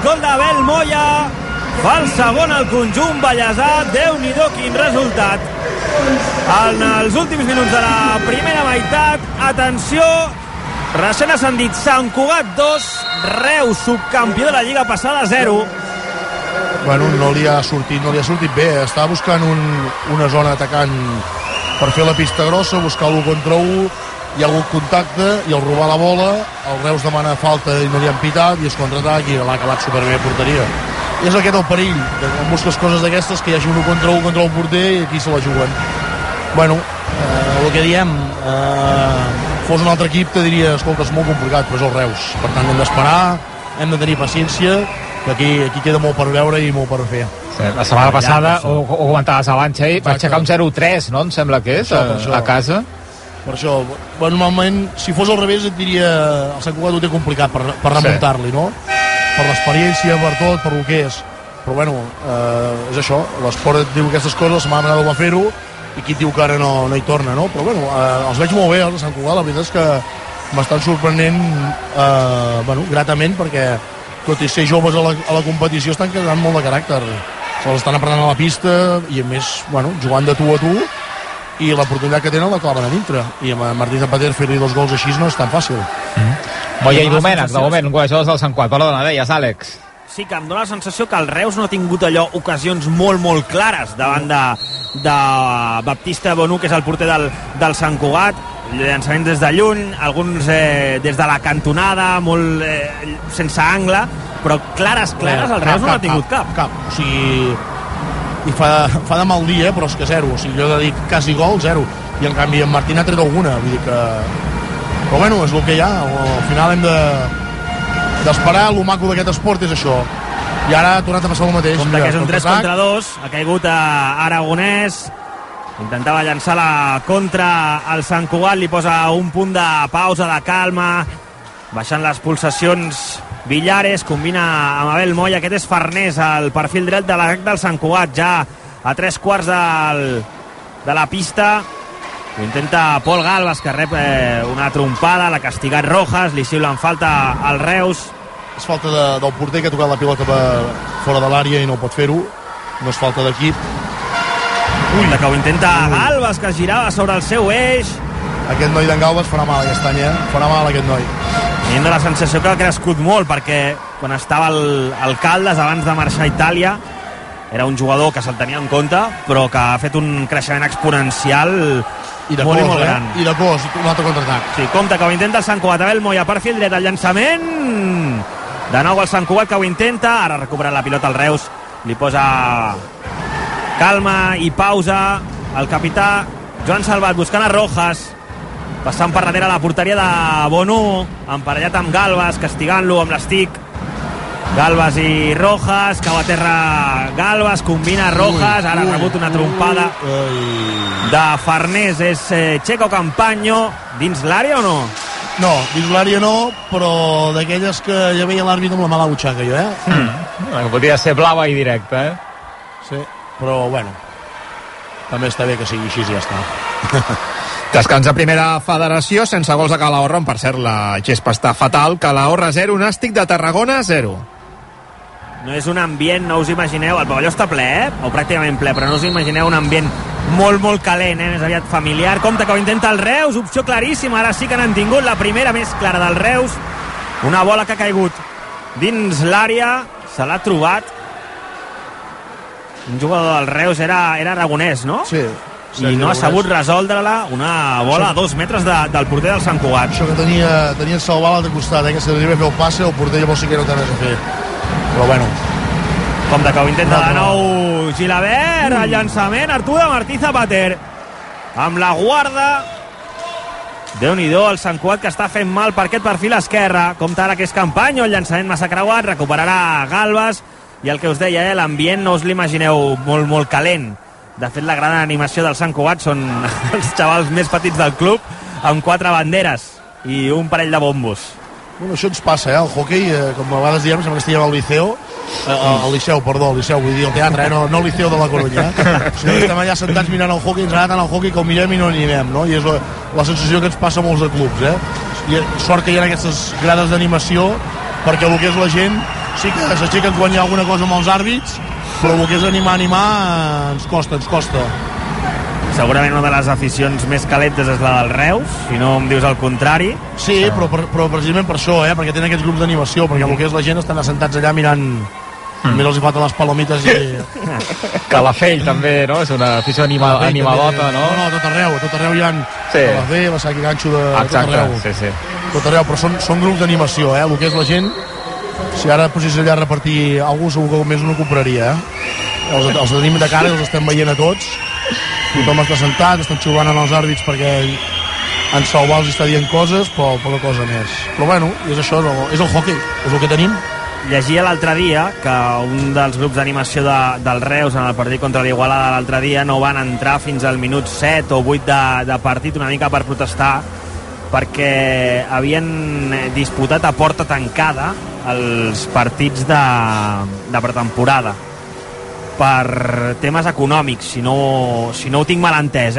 gol d'Abel Moya, fa el segon al conjunt ballesà. Déu-n'hi-do quin resultat en els últims minuts de la primera meitat. Atenció, recent ascendit Sant Cugat 2, Reus subcampió de la Lliga passada 0. Bueno, no li ha sortit bé, estava buscant una zona atacant per fer la pista grossa, buscar l'1 contra 1, hi ha hagut contacte i al robar la bola el Reus demana falta i no li han pitat i es contraatac i l'ha acabat superbé a porteria. I és aquest el perill, que quan busques coses d'aquestes, que hi hagi un 1 contra el porter i aquí se la juguen. Bueno, el que diem, fos un altre equip te diria, escolta, és molt complicat, però és el Reus, per tant hem d'esperar, hem de tenir paciència, que aquí queda molt per veure i molt per fer. Sí, la setmana passada, ho comentaves abans, va aixecar un 0-3, no? Em sembla que és, a casa. Per això, normalment, si fos al revés, et diria el Sant Cugat ho té complicat per remuntar-li, no? Per l'experiència, per tot, per el que és. Però bueno, és això, l'esport et diu aquestes coses, la setmana passada ho va fer-ho, i qui et diu que ara no hi torna, no? Però bueno, els veig molt bé, els de Sant Cugat, la veritat és que m'estan sorprenent, gratament, perquè tot i ser joves a la competició estan quedant molt de caràcter. Se l'estan aprenent a la pista i a més, jugant de tu a tu, i l'oportunitat que tenen la claven a dintre. I amb Martí Zapater fer-li 2 gols així no és tan fàcil. Moya i Domènech, de moment, golejadors del Sant Cugat. Perdona, deies, Àlex. Sí, que em dóna la sensació que el Reus no ha tingut allò ocasions molt, molt clares davant de Baptista Bonú, que és el porter del Sant Cugat. Llançaments des de lluny, alguns des de la cantonada, molt sense angle, però clares, el Reus no n'ha tingut cap. O sigui, i fa de mal dia, però és que 0. O sigui, jo he de dir quasi gol, 0. I en canvi en Martín ha tret alguna. Vull dir que... Però bueno, és el que hi ha. Al final hem d'esperar. El maco d'aquest esport és això. I ara ha tornat a passar el mateix. Com que és un 3 contra 2, ha caigut a Aragonès. Intentava llançar la contra al Sant Cugat, li posa un punt de pausa, de calma, baixant les pulsacions Villares, combina amb Abel Moya. Aquest és Farnés, el perfil dret de l'atac del Sant Cugat, ja a 3/4 de la pista. Ho intenta Pol Galvas, que rep una trompada, l'ha castigat Rojas, li xiulen falta al Reus. És falta del porter, que ha tocat la pilota fora de l'àrea i no pot fer-ho. No és falta d'equip. Que ho intenta Galvas, que es girava sobre el seu eix. Aquest noi d'en Galvas farà mal aquest any, farà mal aquest noi. Tenim la sensació que ha crescut molt, perquè quan estava al Caldes abans de marxar a Itàlia era un jugador que se'l tenia en compte, però que ha fet un creixement exponencial molt gran. I de cos, un altre contraatac. Sí, compte que ho intenta el Sant Cugat. Abel Moya, perfil dret, el llançament de nou el Sant Cugat, que ho intenta. Ara recupera la pilota al Reus, li posa calma i pausa el capità Joan Salvat, buscant a Rojas, passant per darrere la porteria de Bonú, emparellat amb Galvas, castigant-lo amb l'estic. Galvas i Rojas, cau a terra Galvas, combina Rojas, ara ha rebut una trompada de Farnés. És Checo Campaño, dins l'àrea o no? No, dins l'àrea no, però d'aquelles que ja veia l'àrbit amb la mala butxaca, jo, Podria ser blava i directa, Sí, però bueno, també està bé que sigui així i ja està. Descansa primera federació, sense gols a Calahorra, on per cert la gespa està fatal. Calahorra 0, Nàstic de Tarragona 0. No és un ambient, no us imagineu, el pavelló està ple, o pràcticament ple, però no us imagineu un ambient molt, molt calent, més aviat familiar. Compte que ho intenta el Reus, opció claríssima, ara sí que n'han tingut la primera més clara del Reus. Una bola que ha caigut dins l'àrea, se l'ha trobat. Un jugador del Reus era Aragonès, no? Sí. I no ha sabut resoldre-la, una bola a 2 metres del porter del Sant Cugat. Això que tenia el Salvat a l'altre costat, que si arriba a fer el passe, el porter llavors sí que no té res a fer. Però bueno. Compte que ho intenta de nou Gilabert, el llançament, Artur de Martí Zapater. Amb la guarda. Déu-n'hi-do, el Sant Cugat, que està fent mal per aquest perfil esquerre. Compte ara que és Campaño, el llançament massa creuat, recuperarà Galvas. I el que us deia, l'ambient no us l'imagineu molt, molt calent. De fet, la gran animació del Sant Cugat són els xavals més petits del club, amb 4 banderes i un parell de bombos. Bueno, això ens passa, el hoquei, com a vegades diem, sembla que estiguem al Liceu, vull dir, el teatre, no el Liceu de la Corunya. O sigui, estem allà sentats mirant el hoquei, ens agrada tant el hoquei que el mirem i no animem, no? I és la sensació que ens passa a molts de clubs, I sort que hi ha aquestes grades d'animació, perquè el que és la gent sí que s'aixequen quan hi ha alguna cosa amb els àrbits, però el que és animar ens costa. Segurament una de les aficions més calentes és la del Reus, si no em dius el contrari. Sí, però precisament per això, perquè tenen aquests grups d'animació, perquè el que és la gent estan assentats allà mirant els hi falten les palomites i... Calafell també, no? És una afició animadota, no? No, a tot arreu hi ha Calafell, la Saki Ganxo de tot arreu. Sí. Tot arreu, però són grups d'animació, el que és la gent, si ara posés allà a repartir algú, segur que més no compraria, Els tenim de cara, els estem veient a tots, tothom està sentat, estan xullant en els àrbits perquè en Salvar els està dient coses, però poca cosa més. Però bueno, és això, és el hockey, és el que tenim. Llegia l'altre dia que un dels grups d'animació del Reus en el partit contra l'Igualada l'altre dia no van entrar fins al minut 7 o 8 de partit, una mica per protestar, perquè havien disputat a porta tancada els partits de pretemporada per temes econòmics, si no ho tinc mal entès,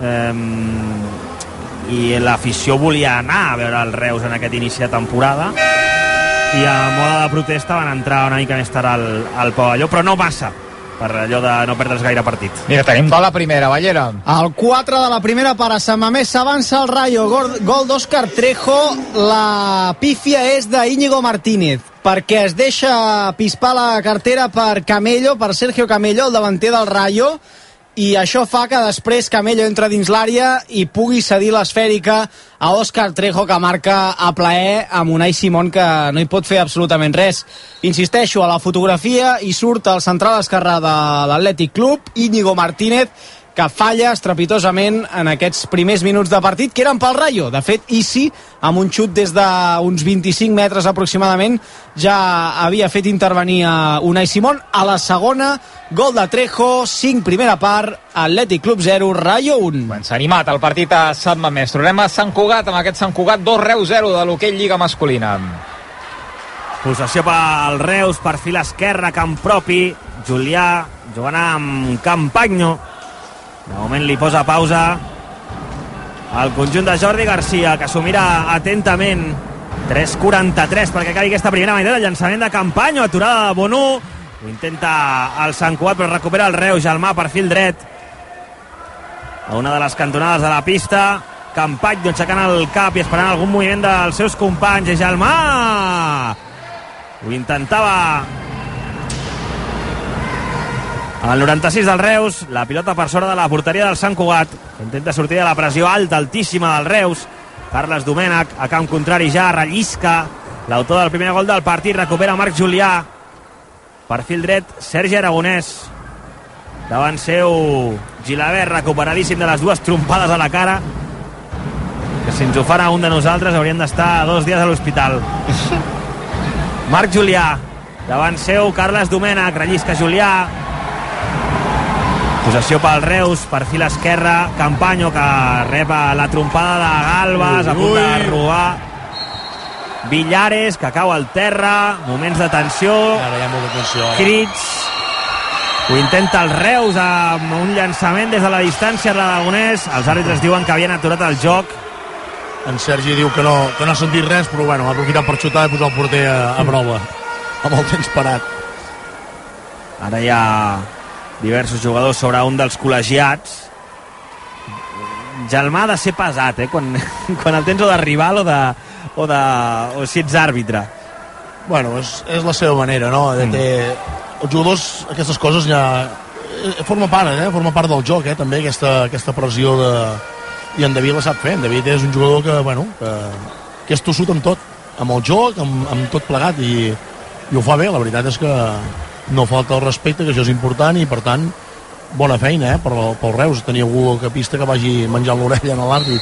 i l'afició volia anar a veure el Reus en aquest inici de temporada i a moda de protesta van entrar una mica més tard al pavelló, però no massa, per allò de no perdre's gaire partit. Mira, tenim gol a primera, Ballera. Al 4 de la primera per a Sant Mamés s'avança el Rayo, gol d'Òscar Trejo. La pífia és d'Íñigo Martínez, perquè es deixa pispar la cartera per Camello, per Sergio Camello, el davanter del Rayo, i això fa que després Camello entra dins l'àrea i pugui cedir l'esfèrica a Òscar Trejo, que marca a plaer amb Unai Simón, que no hi pot fer absolutament res. Insisteixo, a la fotografia hi surt el central esquerrà de l'Atlètic Club, Íñigo Martínez, que falla estrepitosament en aquests primers minuts de partit, que eren pel Rayo. De fet, Isi, amb un xut des d'uns 25 metres aproximadament, ja havia fet intervenir a Unai Simón. A la segona, gol de Trejo, 5 primera part, Atlètic Club 0, Rayo 1. Bueno, s'ha animat el partit a Sant Mamés. Tornem a Sant Cugat, amb aquest Sant Cugat 2 Reus 0 de l'hoquei Lliga masculina. Possessió pel Reus, perfil esquerre, camp propi, Julià jugant amb Campagno. De moment li posa pausa al conjunt de Jordi Garcia, que s'ho mira atentament. 3:43 perquè acabi aquesta primera meitat. El llançament de Campagno, aturada de Bonú, ho intenta el Sant Cugat, però recupera el Reus. Gelmà, perfil dret, a una de les cantonades de la pista. Campagno aixecant el cap i esperant algun moviment dels seus companys. I Gelmà ho intentava al 96 del Reus, la pilota per sobre de la porteria del Sant Cugat. Intenta sortir de la pressió alta, altíssima del Reus. Carles Domènech, a camp contrari ja, rellisca. L'autor del primer gol del partit, recupera Marc Julià. Perfil dret, Sergi Aragonès. Davant seu, Gilabert, recuperadíssim de les dues trompades a la cara, que si ens ho fan a un de nosaltres hauríem d'estar 2 dies a l'hospital. Marc Julià, davant seu, Carles Domènech, rellisca Julià. Possessió pel Reus, perfil esquerre, Campagno, que rep la trompada de Galbas, a punt de robar. Villares, que cau al terra, moments de tensió, crits. Ho intenta el Reus amb un llançament des de la distància de l'Aragonès. Els àrbitres diuen que havien aturat el joc. En Sergi diu que no ha sentit res, però bueno, ha aprofitat per xutar i posar el porter a prova, amb el temps parat. Ara hi ha diversos jugadors sobre un dels col·legiats. Gelmà ha de ser pesat, quan el tens o de rival o si ets àrbitre. Bueno, és la seva manera, no? Els jugadors, aquestes coses ja forma part del joc, també, aquesta pressió de... I en David la sap fer. En David és un jugador que és tossut amb tot, amb el joc, amb tot plegat, i ho fa bé. La veritat és que no falta el respecte, que això és important, i per tant bona feina pel Reus, tenir algú a pista que vagi menjant l'orella a l'àrbit.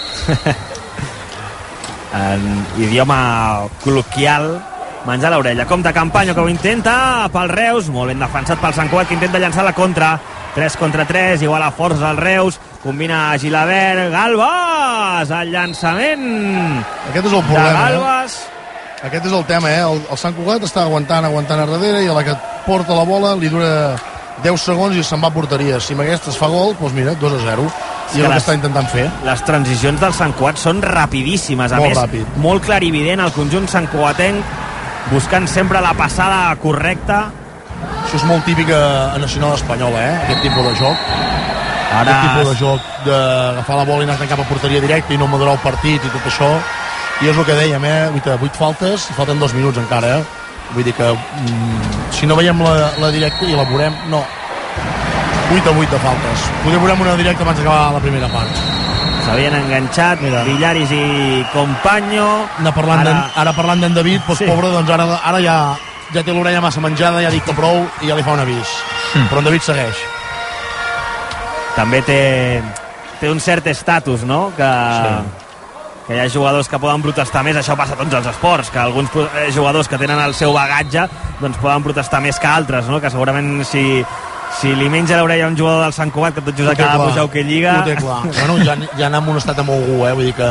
En idioma col·loquial, menjar l'orella. Compte Campagno, que ho intenta pel Reus, molt ben defensat pel Sant Cugat, que intenta llançar la contra. 3 contra 3, igual a força el Reus, combina Gilabert, Galbas, el llançament. Aquest és el problema, de Galbas. Aquest és el tema, el Sant Cugat està aguantant a darrere, i a la que porta la bola li dura 10 segons i se'n va a porteria. Si amb aquesta es fa gol, doncs mira, 2-0. I és el que està intentant fer. Les transicions del Sant Cugat són rapidíssimes. A més, molt clarivident, el conjunt santcugatenc buscant sempre la passada correcta. Això és molt típic a nacional espanyola, aquest tipus de joc. Aquest tipus de joc d'agafar la bola i anar cap a porteria directa i no madurar el partit i tot això. I és el que dèiem, 8 faltes, i falten 2 minuts encara, Vull dir que si no veiem la directa i la veurem, no. 8-8 de faltes. Potser veurem una directa abans d'acabar la primera part. S'havien enganxat Villaris i Compagno. Ara parlant d'en David, doncs, sí. Pobre, doncs ara ja té l'orella massa menjada, ja dic que prou i ja li fa un avís. Però en David segueix. També té un cert estatus, no? Que hi ha jugadors que poden protestar més. Això passa a tots els esports, que alguns jugadors que tenen el seu bagatge doncs poden protestar més que altres, no? Que segurament si li menja l'orella a un jugador del Sant Cugat, que tot just acaba de pujar que lliga... Ho té clar. Bueno, ja anar amonestat amb algú, vull dir que...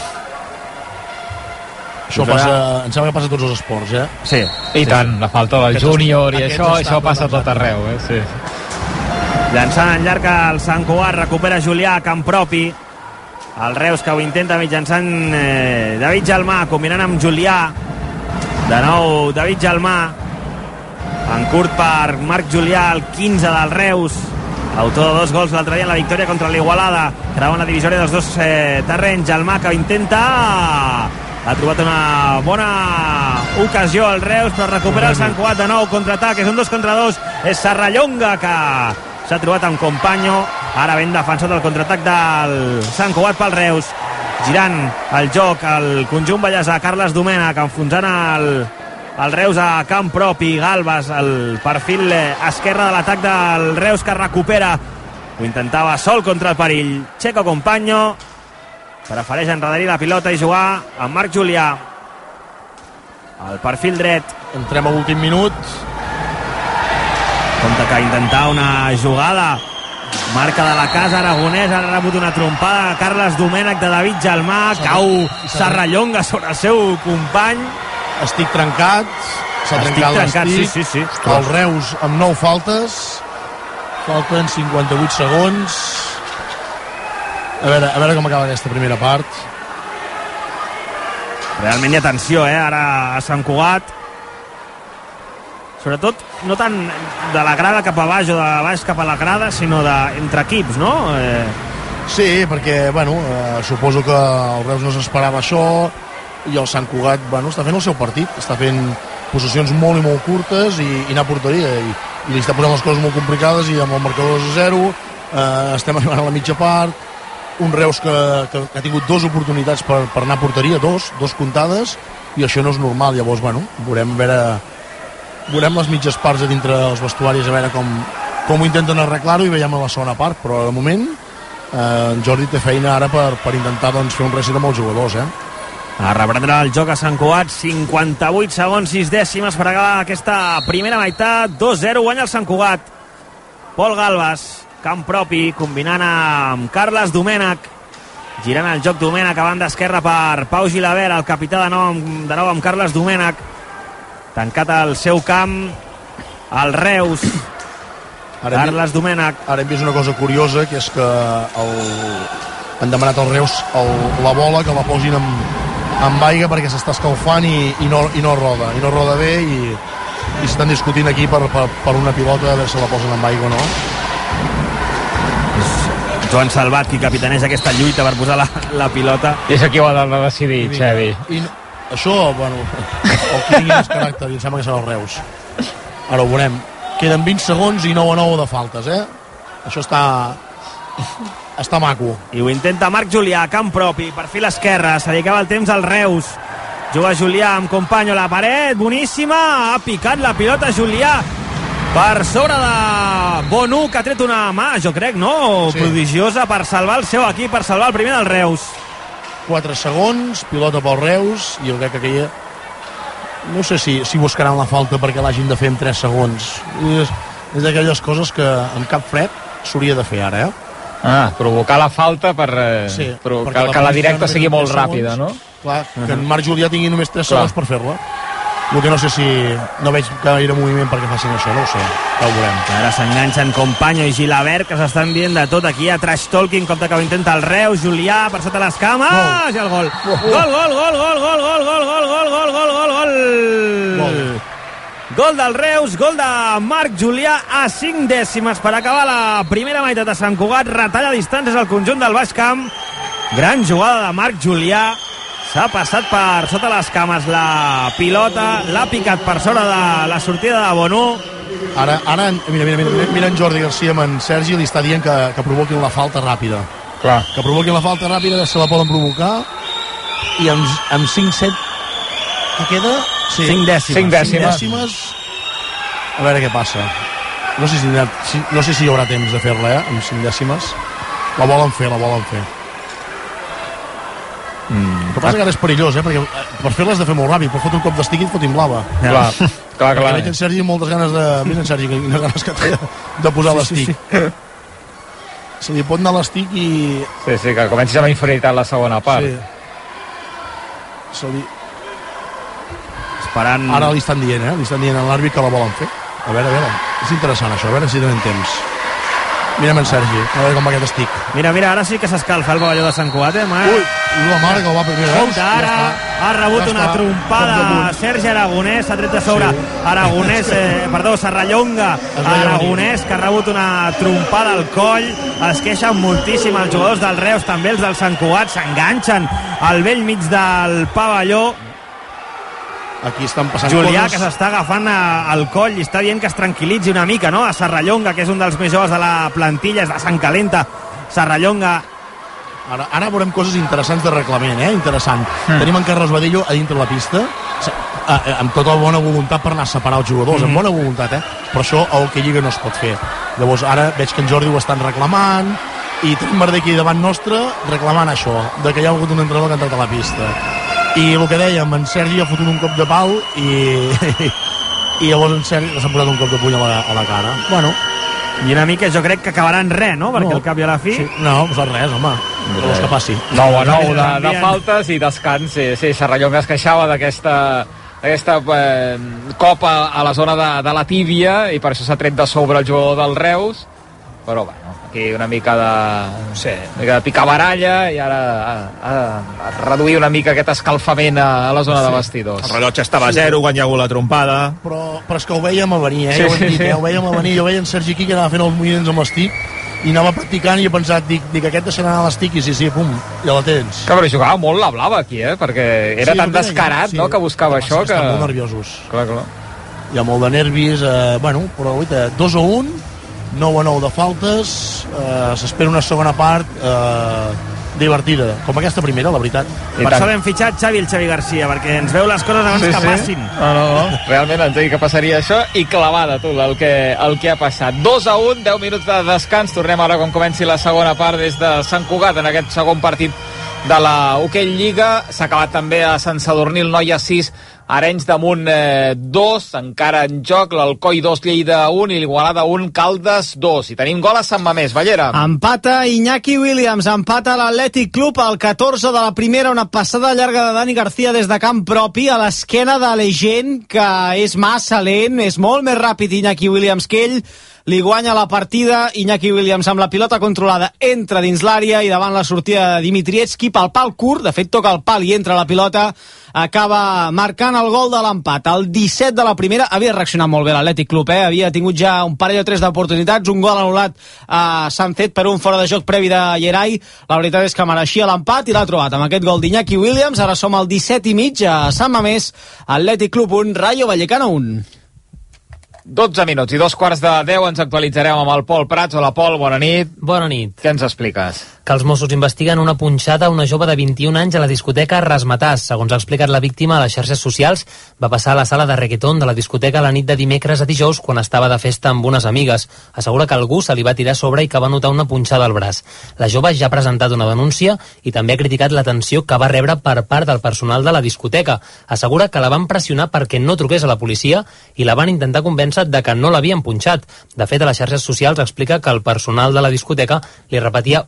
Això passa, em sembla que passa a tots els esports, Sí. I tant, la falta del júnior i això passa a tot arreu, sí. Llançant en llarg el Sant Cugat, recupera Julià a camp propi. El Reus que ho intenta mitjançant David Gelmà, combinant amb Julià. De nou David Gelmà, en curt per Marc Julià, el 15 del Reus, autor de 2 gols l'altre dia en la victòria contra l'Igualada, creuant la divisòria dels 2 terrenys. Gelmà que intenta, ha trobat una bona ocasió al Reus, però recupera el Sant Cugat de nou, contraatac, és un 2 contra 2, és Serrallonga que s'ha trobat amb Compagno, ara ben defensat el contraatac del Sant Cugat pel Reus, girant el joc el conjunt ballesà, Carles Domènech enfonsant el Reus a camp propi. Galbas, el perfil esquerre de l'atac del Reus, que recupera, ho intentava sol contra el perill. Checo Compagno prefereix enrederir la pilota i jugar amb Marc Julià, el perfil dret. Entrem a l'últim minut. Compte que intentar una jugada, marca de la casa Aragonès, ha rebut una trompada Carles Domènech de David Gelmà, cau Serrallonga sobre el seu company. Estic trencat, s'ha trencat l'estic. Sí. El Reus amb 9 faltes, falten 58 segons. A veure com acaba aquesta primera part. Realment hi ha tensió, ara a Sant Cugat. Sobretot, no tant de la grada cap a baix o de baix cap a la grada, sinó entre equips, no? Sí, perquè, suposo que el Reus no s'esperava això, i el Sant Cugat, està fent el seu partit, està fent possessions molt i molt curtes i anar a porteria, i li està posant les coses molt complicades, i amb el marcador 2-0 estem arribant a la mitja part, un Reus que ha tingut 2 oportunitats per anar a porteria, dos comptades, i això no és normal. Llavors, veurem les mitges parts a dintre dels vestuaris, a veure com ho intenten arreglar-ho, i veiem a la segona part, però de moment en Jordi té feina ara per intentar fer un reset amb els jugadors, A reprendre el joc a Sant Cugat, 58 segons, 6 dècimes per acabar aquesta primera meitat. 2-0 guanya el Sant Cugat. Pol Galbas, camp propi, combinant amb Carles Domènech, girant el joc Domènech a banda esquerra per Pau Gilabert, el capità de nou amb Carles Domènech, tancat al seu camp el Reus. Carles Domènech. Ara hem vist una cosa curiosa, que és que han demanat al Reus la bola, que la posin amb aigua perquè s'està escalfant i no roda bé, i s'estan discutint aquí per una pilota, a veure si la posen amb aigua o no. Joan Salvat qui capitaneja aquesta lluita per posar la pilota. I és aquí ho ha de decidir, Xavi. Això, el que tingui més caràcter, i em sembla que serà el Reus. Ara ho veurem. Queden 20 segons i 9-9 de faltes, Això està maco. I ho intenta Marc Julià, camp propi, perfil esquerre, se li acaba el temps al Reus. Juga Julià amb Compagno a la paret, boníssima, ha picat la pilota Julià per sobre de Bonu, que ha tret una mà, jo crec, no? Sí. Prodigiosa per salvar el seu equip, per salvar el primer del Reus. 4 segons, pilota pel Reus, i jo crec que aquella... No sé si buscaran la falta perquè l'hagin de fer en 3 segons. És d'aquelles coses que amb cap fred s'hauria de fer ara, provocar la falta per que la directa sigui molt ràpida, no? Clar, que en Marc Julià tingui només 3 segons per fer-la. El que no sé si no veig gaire moviment perquè facin això, no ho sé, ja ho veurem. Ara s'enganxen Compagno i Gilabert, que s'estan dient de tot aquí a trash talking, com que ho intenta el Reus. Julià per sota les cames, i el gol. Gol! Gol del Reus, gol de Marc Julià a 5 dècimes per acabar la primera meitat de Sant Cugat. Retalla distàncies al conjunt del Baix Camp. Gran jugada de Marc Julià. S'ha passat per sota les cames la pilota, l'ha picat per sobre de la sortida de Bonú. Ara mira en Jordi Garcia amb en Sergi, li està dient que provoquin la falta ràpida. Clar. Que provoquin la falta ràpida, que se la poden provocar, i amb 5-7 que queda? Sí. 5 dècimes. A veure què passa. No sé si hi haurà temps de fer-la, amb 5 dècimes. La volen fer. El que passa que ara és perillós, perquè per fer-les de fer molt ràpid, per fotre un cop d'estic i et fotin blava. Clar. Veig en Sergi moltes ganes que té de posar l'estic. Se li pot anar l'estic i... Sí, que comencis amb inferioritat la segona part. Sí. Esperant... Ara li estan dient a l'àrbit que la volen fer. A veure, és interessant això, a veure si tenen temps. Mira'm en Sergi, a veure com va aquest estic. Mira, ara sí que s'escalfa el pavelló de Sant Cugat, Ui, la mare que el va primer. Ara ha rebut una trompada Sergi Aragonès, s'ha tret de sobre Serrallonga Aragonès, que ha rebut una trompada al coll. Es queixen moltíssim els jugadors del Reus, també els del Sant Cugat, s'enganxen al vell mig del pavelló. Aquí estan passant Julià, coses. que s'està agafant al coll i està dient que es tranquil·litzi una mica, no? A Serrallonga, que és un dels més joves de la plantilla, és de Sant Calenta. Serrallonga. Ara veurem coses interessants de reglament, interessant. Tenim en Carles Badillo a dintre la pista, amb tota bona voluntat per anar a separar els jugadors, amb bona voluntat, però això a Hockey Lliga no es pot fer. Llavors ara veig que en Jordi ho estan reclamant, i tenim Merder aquí davant nostre reclamant això, de que hi ha hagut un entrenador que ha entrat a la pista. I el que dèiem, en Sergi ha fotut un cop de pal i llavors en Sergi s'ha posat un cop de puny a la cara. I una mica jo crec que acabarà en res, no? Perquè al cap i a la fi... Sí, no, pues res, home. No vols que passi. 9-9 de faltes i descans. Sí, Serrallonga es queixava d'aquesta copa a la zona de la tíbia i per això s'ha tret de sobre el jugador del Reus. Però bueno, aquí una mica de picabaralla i ara a reduir una mica aquest escalfament a la zona de vestidors. El rellotge estava a 0 quan hi ha hagut la trompada. Però és que ho vèiem a venir, ja ho hem dit, ho vèiem a venir. Jo veia en Sergi aquí que anava fent els moviments amb l'estic i anava practicant i he pensat, dic aquest deixarà anar l'estic i sí, pum, ja la tens. Que però jugava molt la blava aquí, perquè era tan descarat, no?, que buscava això que... Estan molt nerviosos. Clar. Hi ha molt de nervis, però 2-1, 9-9 de faltes, s'espera una segona part divertida, com aquesta primera, la veritat. Per això l'hem fitxat el Xavi Garcia, perquè ens veu les coses abans que passin. No. Realment ens ha dit que passaria això i clavada, el que ha passat. 2-1, 10 minuts de descans. Tornem ara quan comenci la segona part des de Sant Cugat en aquest segon partit de la Hockey Lliga. S'ha acabat també a Sant Sadurní, el Noia 6, Arenys de Munt 2, encara en joc l'Alcoi 2, Lleida 1 i l'Igualada 1, Caldes 2. I tenim gol a Sant Mamés, Ballera. Empata Iñaki Williams, empata l'Atlètic Club al 14 de la primera, una passada llarga de Dani García des de camp propi a l'esquena de Legend, que és massa lent, és molt més ràpid Iñaki Williams que ell. Li guanya la partida, Iñaki Williams amb la pilota controlada entra dins l'àrea i davant la sortida de Dimitrievski pel pal curt, de fet toca el pal i entra la pilota, acaba marcant el gol de l'empat. El 17 de la primera havia reaccionat molt bé l'Atlètic Club, havia tingut ja un parell o tres d'oportunitats, un gol anul·lat a Sanzet per un fora de joc previ de Llerai. La veritat és que mereixia l'empat i l'ha trobat amb aquest gol d'Iñaki Williams. Ara som al 17,5 a Sant Mamés, Atlètic Club 1, Rayo Vallecano 1. 12 minuts i 9:45 ens actualitzarem amb el Pol Prats. Hola, Pol, bona nit. Bona nit. Què ens expliques? Que els Mossos investiguen una punxada a una jove de 21 anys a la discoteca Rasmatàs. Segons ha explicat la víctima a les xarxes socials, va passar a la sala de reggaeton de la discoteca la nit de dimecres a dijous quan estava de festa amb unes amigues. Assegura que algú se li va tirar a sobre i que va notar una punxada al braç. La jove ja ha presentat una denúncia i també ha criticat l'atenció que va rebre per part del personal de la discoteca. Assegura que la van pressionar perquè no truqués a la policia i la van intentar convèncer de que no l'havien punxat. De fet, a les xarxes socials explica que el personal de la discoteca li repetia una vegada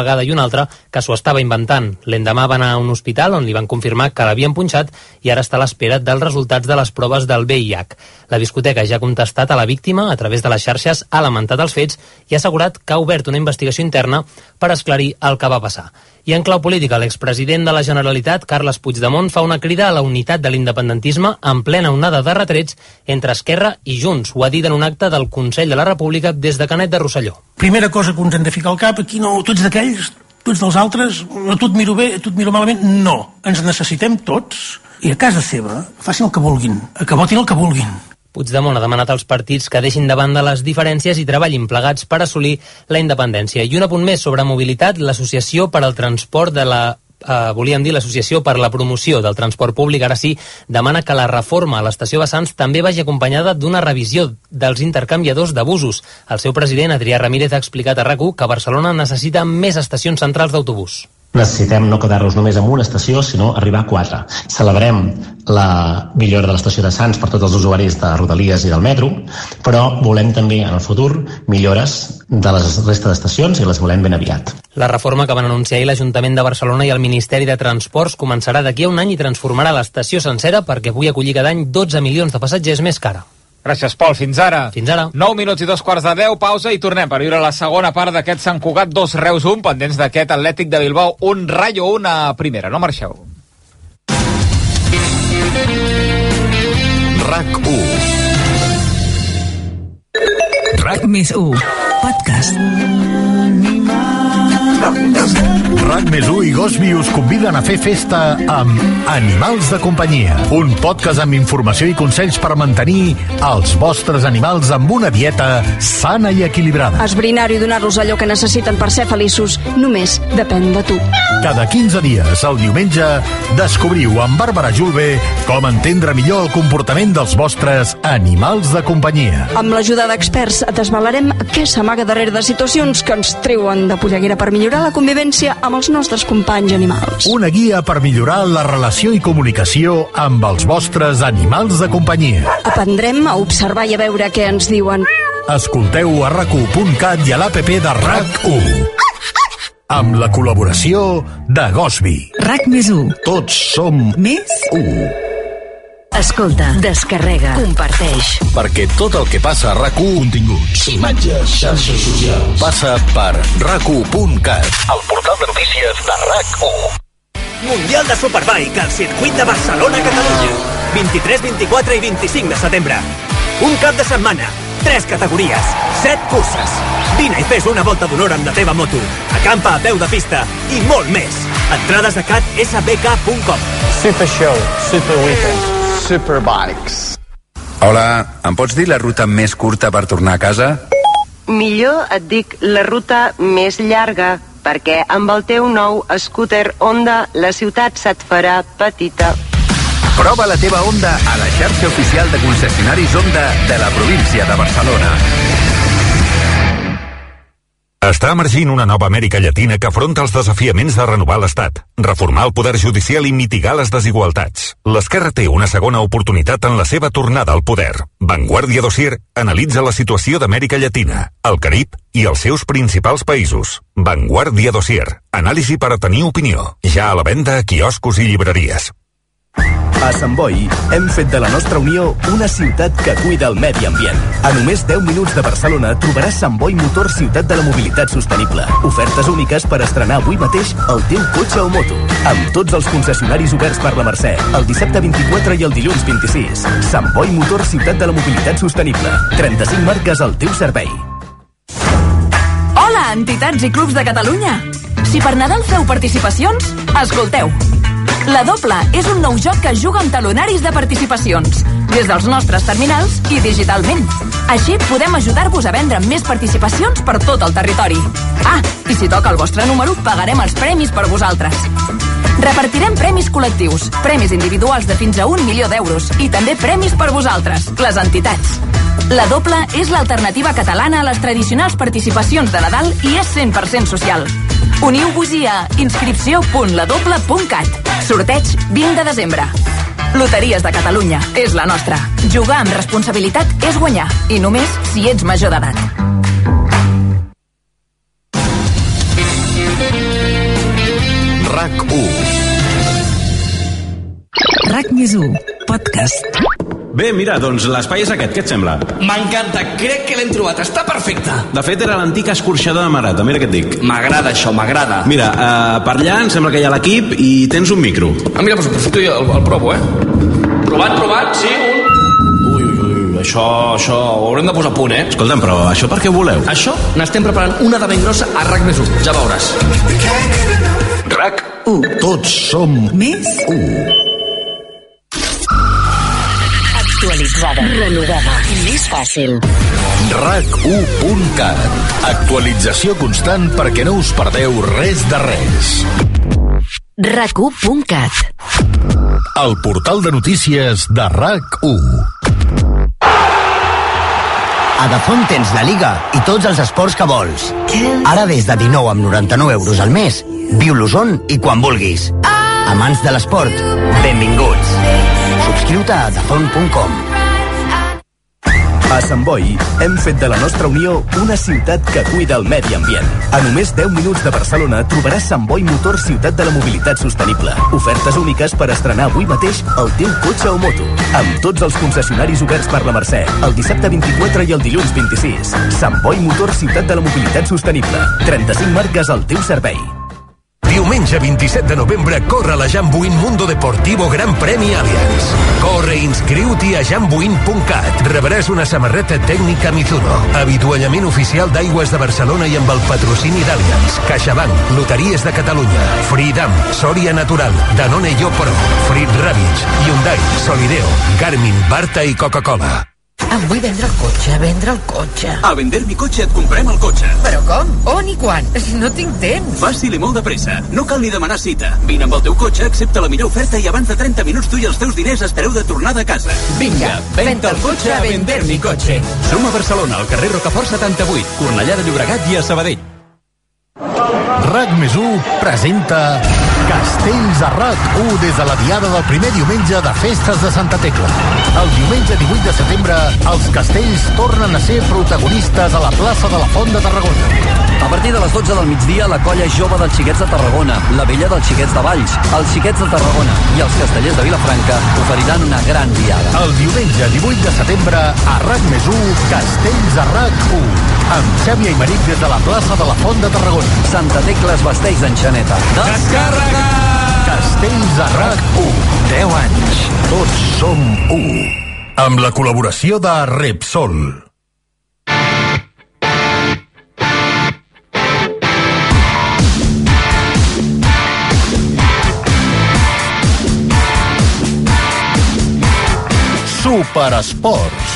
vegada i una altra que s'ho estava inventant. L'endemà va anar a un hospital on li van confirmar que l'havien punxat i ara està a l'espera dels resultats de les proves del VIH. La discoteca ja ha contestat a la víctima a través de les xarxes, ha lamentat els fets i ha assegurat que ha obert una investigació interna per esclarir el que va passar. I en clau política, l'expresident de la Generalitat, Carles Puigdemont, fa una crida a la unitat de l'independentisme en plena onada de retrets entre Esquerra i Junts. Ho ha dit en un acte del Consell de la República des de Canet de Rosselló. Primera cosa que ens hem de ficar al cap, aquí no, tu ets d'aquells, tu ets dels altres, no, tu et miro bé, tu et miro malament, no. Ens necessitem tots i a casa seva facin el que vulguin, que votin el que vulguin. Puigdemont ha demanat als partits que deixin de banda les diferències i treballin plegats per assolir la independència. I un apunt més sobre mobilitat, l'Associació per al Transport de la l'Associació per la Promoció del Transport Públic, ara sí, demana que la reforma a l'estació Bassans també vagi acompanyada d'una revisió dels intercanviadors de busos. El seu president, Adrià Ramírez, ha explicat a RAC1 que Barcelona necessita més estacions centrals d'autobús. Necessitem no quedar-nos només en una estació, sinó arribar a 4. Celebrem la millora de l'estació de Sants per tots els usuaris de Rodalies i del metro, però volem també en el futur millores de la resta d'estacions i les volem ben aviat. La reforma que van anunciar ahir l'Ajuntament de Barcelona i el Ministeri de Transports començarà d'aquí a un any i transformarà l'estació sencera perquè pugui acollir cada any 12 milions de passatgers més cara. Gràcies, Pol. Fins ara. Fins ara. 9 minuts i 2:15, pausa i tornem per viure la segona part d'aquest Sant Cugat 2 Reus 1, pendents d'aquest Atlètic de Bilbao 1 Rayo 1 a primera. No marxeu. RAC 1 RAC més 1 Podcast. RAC més 1 i Gosby us conviden a fer festa amb Animals de companyia, un podcast amb informació i consells per mantenir els vostres animals amb una dieta sana i equilibrada. Esbrinar-ho i donar-los allò que necessiten per ser feliços només depèn de tu. Cada 15 dies, el diumenge, descobriu amb Bàrbara Julve com entendre millor el comportament dels vostres animals de companyia. Amb l'ajuda d'experts desvelarem què s'amaga darrere de situacions que ens treuen de polleguera per millorar la convivència amb els nostres companys animals. Una guia per millorar la relació i comunicació amb els vostres animals de companyia. Aprendrem a observar i a veure què ens diuen. Escolteu a rac1.cat i a l'APP de RAC1. Amb la col·laboració de Gosby. RAC més 1. Tots som més 1. Escolta, descarrega, comparteix. Perquè tot el que passa a RAC1, continguts, imatges, xarxes socials, passa per rac1.cat, el portal de notícies de RAC1. Mundial de Superbike al circuit de Barcelona, Catalunya. 23, 24 i 25 de setembre. Un cap de setmana, 3 categories, 7 curses. Vine i fes una volta d'honor amb la teva moto. Acampa a peu de pista i molt més. Entrades a catsbk.com. Super Show, Super Weekend, Superbikes. Hola, em pots dir la ruta més curta per tornar a casa? Millor et dic la ruta més llarga, perquè amb el teu nou scooter Honda la ciutat se't farà petita. Prova la teva Honda a la xarxa oficial de concessionaris Honda de la província de Barcelona. Està emergint una nova Amèrica Llatina que afronta els desafiaments de renovar l'Estat, reformar el poder judicial i mitigar les desigualtats. L'esquerra té una segona oportunitat en la seva tornada al poder. Vanguardia Dossier analitza la situació d'Amèrica Llatina, el Carib i els seus principals països. Vanguardia Dossier. Anàlisi per a tenir opinió. Ja a la venda a quioscos i llibreries. A Sant Boi hem fet de la nostra Unió una ciutat que cuida el medi ambient. A només 10 minuts de Barcelona trobaràs Sant Boi Motor Ciutat de la Mobilitat Sostenible. Ofertes úniques per estrenar avui mateix el teu cotxe o moto. Amb tots els concessionaris oberts per la Mercè, el dissabte 24 i el dilluns 26. Sant Boi Motor Ciutat de la Mobilitat Sostenible. 35 marques al teu servei. Hola, entitats i clubs de Catalunya! Si per Nadal feu participacions, escolteu. La Doble és un nou joc que juga amb talonaris de participacions, des dels nostres terminals i digitalment. Així podem ajudar-vos a vendre més participacions per tot el territori. Ah, i si toca el vostre número, pagarem els premis per vosaltres. Repartirem premis col·lectius, premis individuals de fins a 1 milió d'euros i també premis per vosaltres, les entitats. La Doble és l'alternativa catalana a les tradicionals participacions de Nadal i és 100% social. Uniu-vos-hi a inscripció.ladoble.cat. Sorteig 20 de desembre. Loteries de Catalunya és la nostra. Jugar amb responsabilitat és guanyar, i només si ets major d'edat. RAC+1 Podcast. Bé, mira, doncs l'espai és aquest, què et sembla? M'encanta, crec que l'hem trobat, està perfecte. De fet, era l'antic escorxador de Marata, mira què et dic. M'agrada això, m'agrada. Mira, per allà em sembla que hi ha l'equip i tens un micro. Mira, doncs aprofito i el provo, Provat, sí, Ui, això ho haurem de posar a punt, Escolta'm, però això per què ho voleu? Això? N'estem preparant una de ben grossa a RAC+1, ja veuràs. RAC1. Tots som més 1. Actualitzada, renovada, més fàcil. RAC1.cat. Actualització constant perquè no us perdeu res de res. RAC1.cat. El portal de notícies de RAC1. A Dazón tens la Liga i tots els esports que vols. Ara des de 19,99 € al mes. Viu-los on i quan vulguis. Amants de l'esport, benvinguts. Subscriu-te a dazón.com. A Sant Boi hem fet de la nostra Unió una ciutat que cuida el medi ambient. A només 10 minuts de Barcelona trobaràs Sant Boi Motor Ciutat de la Mobilitat Sostenible. Ofertes úniques per estrenar avui mateix el teu cotxe o moto. Amb tots els concessionaris oberts per la Mercè, el dissabte 24 i el dilluns 26. Sant Boi Motor Ciutat de la Mobilitat Sostenible. 35 marques al teu servei. Diumenge 27 de novembre corre la Jambuin Mundo Deportivo Gran Premi Allianz. Corre i inscriu-t'hi a jambuin.cat. Rebràs una samarreta tècnica Mizuno, avituallament oficial d'Aigües de Barcelona i amb el patrocini d'Allianz, CaixaBank, Loteries de Catalunya, Freedom, Soria Natural, Danone Yo Pro, Frit Ravitch, Hyundai, Solideo, Garmin, Barta i Coca-Cola. Em vull vendre el cotxe. A Vender mi cotxe et comprem el cotxe. Però com? On i quan? No tinc temps. Fàcil i molt de pressa. No cal ni demanar cita. Vine amb el teu cotxe, accepta la millor oferta i abans de 30 minuts tu i els teus diners estareu de tornada a casa. Vinga, venta el cotxe a Vender mi cotxe. Som a Barcelona, al carrer Rocafort 78, Cornellà de Llobregat i a Sabadell. RAC+1 presenta Castells a RAC1 des de la diada del primer diumenge de Festes de Santa Tecla. El diumenge 18 de setembre, els castells tornen a ser protagonistes a la plaça de la Font de Tarragona. A partir de les 12 del migdia, la colla jove dels Xiquets de Tarragona, la vella dels Xiquets de Valls, els Xiquets de Tarragona i els castellers de Vilafranca oferiran una gran diada. El diumenge 18 de setembre, a RAC+1, Castells a RAC1, amb Xavi Aymeric des de la plaça de la Font de Tarragona. Santa Tecla es vesteix d'enxaneta. Descàrrega! Castells a RAC1. 10 anys. Tots som 1. Amb la col·laboració de Repsol. Superesports.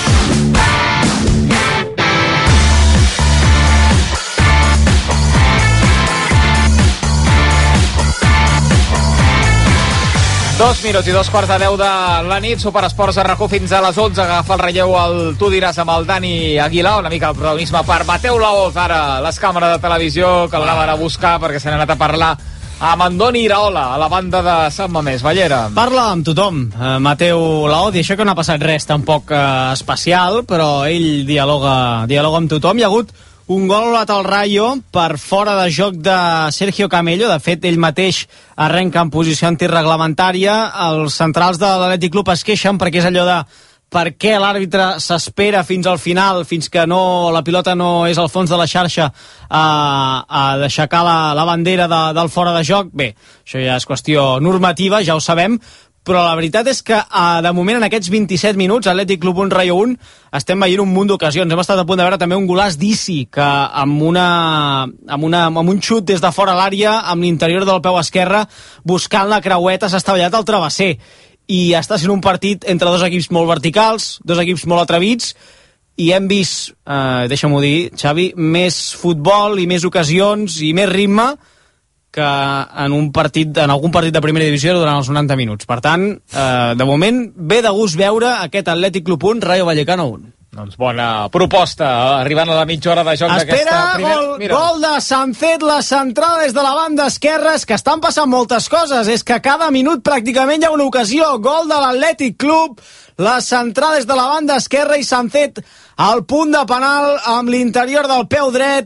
Dos minuts i 2:15 de la nit. Superesports a RAC1 fins a les 11. Agafa el relleu el Tu diràs amb el Dani Aguilar. Una mica el protagonisme per Mateu Laoz. Ara les càmeres de televisió que l'anaven a buscar perquè s'han anat a parlar amb Andoni Iraola a la banda de Sant Mamés. Ballera. Parla amb tothom, Mateu Laoz, i això que no ha passat res tampoc especial, però ell dialoga amb tothom. Hi ha hagut un gol anul·lat al Rayo per fora de joc de Sergio Camello. De fet, ell mateix arrenca en posició antirreglamentària. Els centrals de l'Atlètic Club es queixen perquè és allò de per què l'àrbitre s'espera fins al final, fins que la pilota no és al fons de la xarxa, a d'aixecar la bandera del fora de joc. Bé, això ja és qüestió normativa, ja ho sabem, però la veritat és que de moment en aquests 27 minuts Atlètic Club 1, Rayo 1 estem veient un munt d'ocasions. Hem estat a punt de veure també un golaç d'Isi que amb un xut des de fora l'àrea, amb l'interior del peu esquerre, buscant la creueta, s'ha estavellat al travesser. I està sent un partit entre dos equips molt verticals, dos equips molt atrevits, i hem vist, deixa'm-ho dir, Xavi, més futbol i més ocasions i més ritme que en algun partit de primera divisió durant els 90 minuts. Per tant, de moment, ve de gust veure aquest Atlètic Club 1, Rayo Vallecano 1. Doncs bona proposta, arribant a la mitja hora de joc d'aquesta primera... Espera, gol de Sancet, la centrada des de la banda esquerra. És que estan passant moltes coses, és que cada minut pràcticament hi ha una ocasió. Gol de l'Atlètic Club, la centrada des de la banda esquerra i Sancet al punt de penal amb l'interior del peu dret.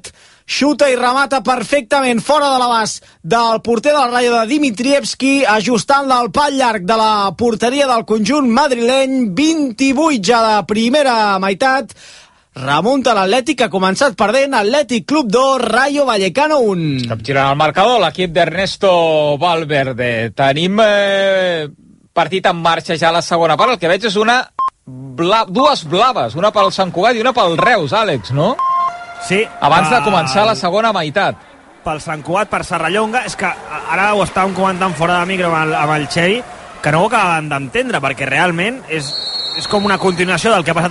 xuta i remata perfectament fora de l'abast del porter del Rayo de Dimitrievski, ajustant-la al pal llarg de la porteria del conjunt madrileny. 28 ja de primera meitat. Remunta l'Atlètic, que ha començat perdent. Atlètic Club 2, Rayo Vallecano 1. Capgirant el marcador l'equip d'Ernesto Valverde. Tenim partit en marxa ja a la segona part. El que veig és dues blaves, una pel Sant Cugat i una pel Reus, Àlex, no? Sí. Abans de començar la segona meitat. Pel Sant Cugat, per Serrallonga. És que ara ho estàvem comentant fora de micro amb el Xevi, que no ho acaben d'entendre, perquè realment és com una continuació del que ha passat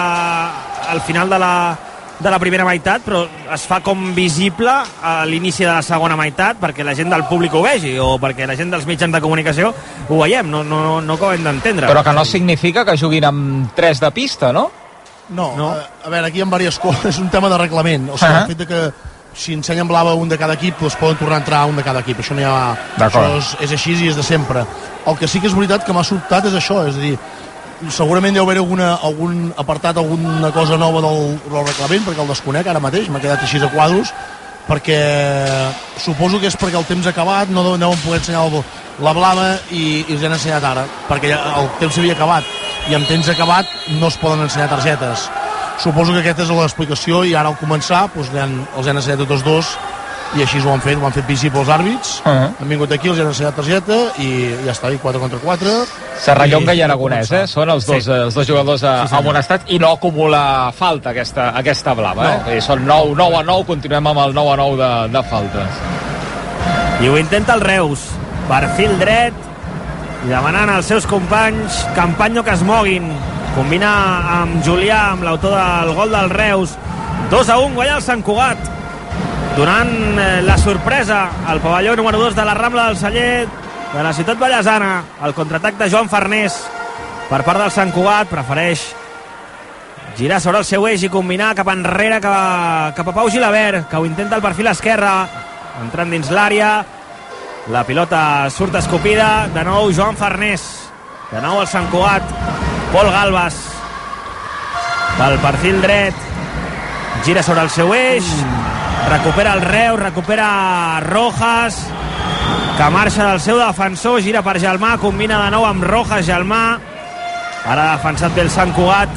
al final de la primera meitat, però es fa com visible a l'inici de la segona meitat perquè la gent del públic ho vegi o perquè la gent dels mitjans de comunicació ho veiem, no acabem d'entendre. Però que no significa que juguin amb 3 de pista, no? No. A veure, aquí hi ha diverses coses, és un tema de reglament, o sigui, el fet que si ensenyen blava un de cada equip, doncs poden tornar a entrar un de cada equip, això no hi ha... Això és així i és de sempre. El que sí que és veritat que m'ha sobtat és això, és a dir, segurament deu haver algun apartat, alguna cosa nova del reglament, perquè el desconec ara mateix, m'ha quedat així a quadros, perquè suposo que és perquè el temps acabat, no deuen poder ensenyar la blava i els han ensenyat ara, perquè el temps s'havia acabat, i amb temps acabat no es poden ensenyar targetes. Suposo que aquesta és l'explicació, i ara al començar els han ensenyat tots dos, i així ho han fet visible els àrbits, han vingut aquí, els han ensenyat targeta i ja està, i 4 contra 4. Serrallonga i Aragonès, són els dos jugadors amonestats, i no acumula falta aquesta blava, són 9-9, continuem amb el 9-9 de faltes. I ho intenta el Reus, perfil dret, i demanant als seus companys Campagno que es moguin, combina amb Julià, amb l'autor del gol del Reus. 2-1, guanya el Sant Cugat, donant la sorpresa al pavelló número 2 de la Rambla del Celler de la ciutat ballesana. El contraatac de Joan Farnés per part del Sant Cugat, prefereix girar sobre el seu eix i combinar cap enrere cap a Pau Gilabert, que ho intenta al perfil esquerre, entrant dins l'àrea. La pilota surt escopida, de nou Joan Farnés, de nou el Sant Cugat. Pol Galbas pel perfil dret, gira sobre el seu eix, recupera el Reus, recupera Rojas, que marxa del seu defensor, gira per Gelmà, combina de nou amb Rojas, Gelmà. Ara defensat bé el Sant Cugat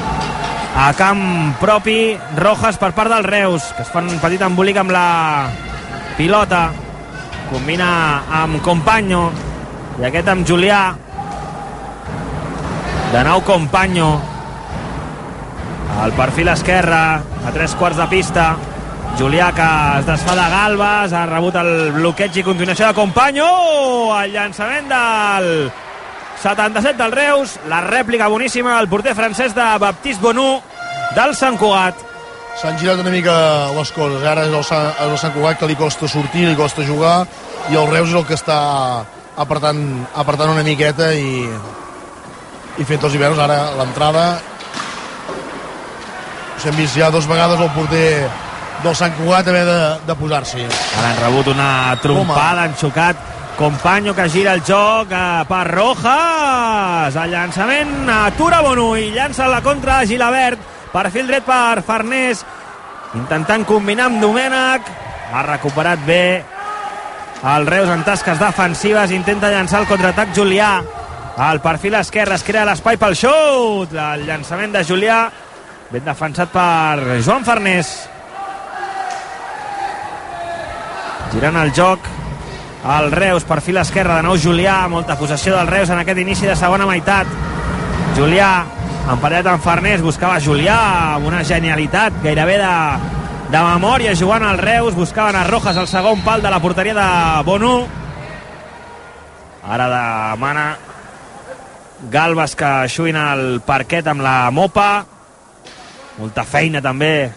a camp propi. Rojas per part del Reus, que es fa un petit embolic amb la pilota, combina amb Campagno i aquest amb Julià. De nou Campagno al perfil esquerre, a 3/4 de pista. Julià, que es desfà de Galbas, ha rebut el bloqueig i continuació de Campagno. El llançament del 77 del Reus, la rèplica boníssima del porter francès de Baptiste Bonú del Sant Cugat. S'han girat una mica les coses, ara és el Sant Cugat que li costa sortir, li costa jugar, i el Reus és el que està apretant una miqueta i fent els hiverns. Ara l'entrada, s'hem vist ja 2 vegades el porter del Sant Cugat haver de posar-s'hi. Ara han rebut una trompada, han xocat Campagno, que gira el joc per Rojas. El llançament atura Bonú i llança la contra Gilabert. Perfil dret per Farnés, intentant combinar amb Domènech. Ha recuperat bé el Reus en tasques defensives, intenta llançar el contraatac Julià. Al perfil esquerre es crea l'espai pel xut. El llançament de Julià, ben defensat per Joan Farnés. Girant el joc el Reus, perfil esquerre, de nou Julià. Molta possessió del Reus en aquest inici de segona meitat. Julià emparat amb Farnés, buscava Julià amb una genialitat gairebé de memòria, jugant al Reus. Buscaven a Rojas al segon pal de la porteria de Bonú. Ara demana Galbas que xuin el parquet amb la mopa. Molta feina també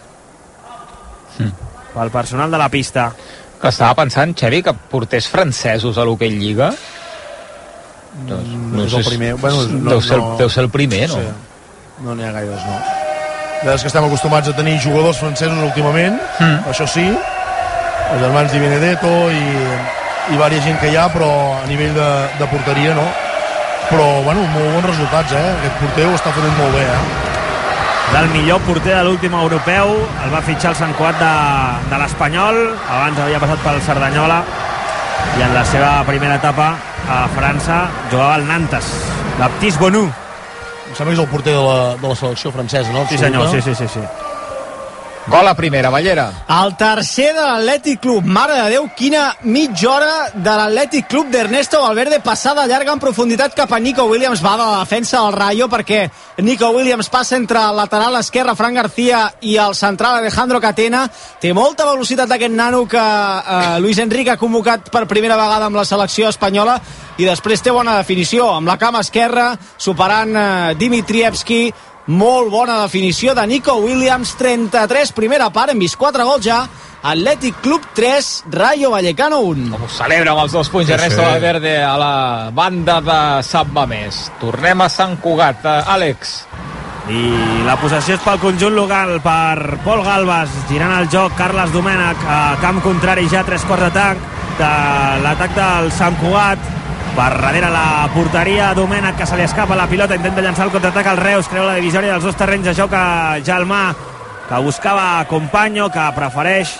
pel personal de la pista. Que estava pensant, Xevi, que porters francesos a l'hoquei Lliga? No és el primer. Deu ser el primer, no? Sí. No n'hi ha gaires, no. La veritat és que estem acostumats a tenir jugadors francesos últimament, això sí, els germans Di Benedetto i diversa gent que hi ha, però a nivell de porteria no. Però, bueno, molt bons resultats, Aquest porter ho està fent molt bé, del millor porter de l'últim europeu. El va fitxar el Sant Cugat de l'Espanyol, abans havia passat pel Cerdanyola, i en la seva primera etapa a França jugava al Nantes. Baptiste Bonu. Em sembla que és el porter de la selecció francesa, no? Sí, senyor, sí. Gol a primera, Ballera. El tercer de l'Atlètic Club. Mare de Déu, quina mitja hora de l'Atlètic Club d'Ernesto Valverde, passada llarga en profunditat cap a Nico Williams. Va de la defensa del Rayo perquè Nico Williams passa entre el lateral esquerre Fran García i el central Alejandro Catena. Té molta velocitat aquest nano que Luis Enrique ha convocat per primera vegada amb la selecció espanyola, i després té bona definició amb la cama esquerra, superant Dimitrievski. Molt bona definició de Nico Williams. 33 primera part, hem vist 4 gols ja. Atlètic Club 3, Rayo Vallecano 1. Com ho celebra amb els 2 punts Ernesto Valverde a la banda de Sant Mamés. Tornem a Sant Cugat, Àlex. I la possessió és pel conjunt local, per Pol Galbas, girant el joc. Carles Domènech a camp contrari, ja 3 quarts d'atac de l'atac del Sant Cugat. Per darrere la porteria, Domènech, que se li escapa la pilota, intenta llançar el contraatac al Reus, creu la divisòria dels 2 terrenys de joc a Jalmà, que buscava Companyo, que prefereix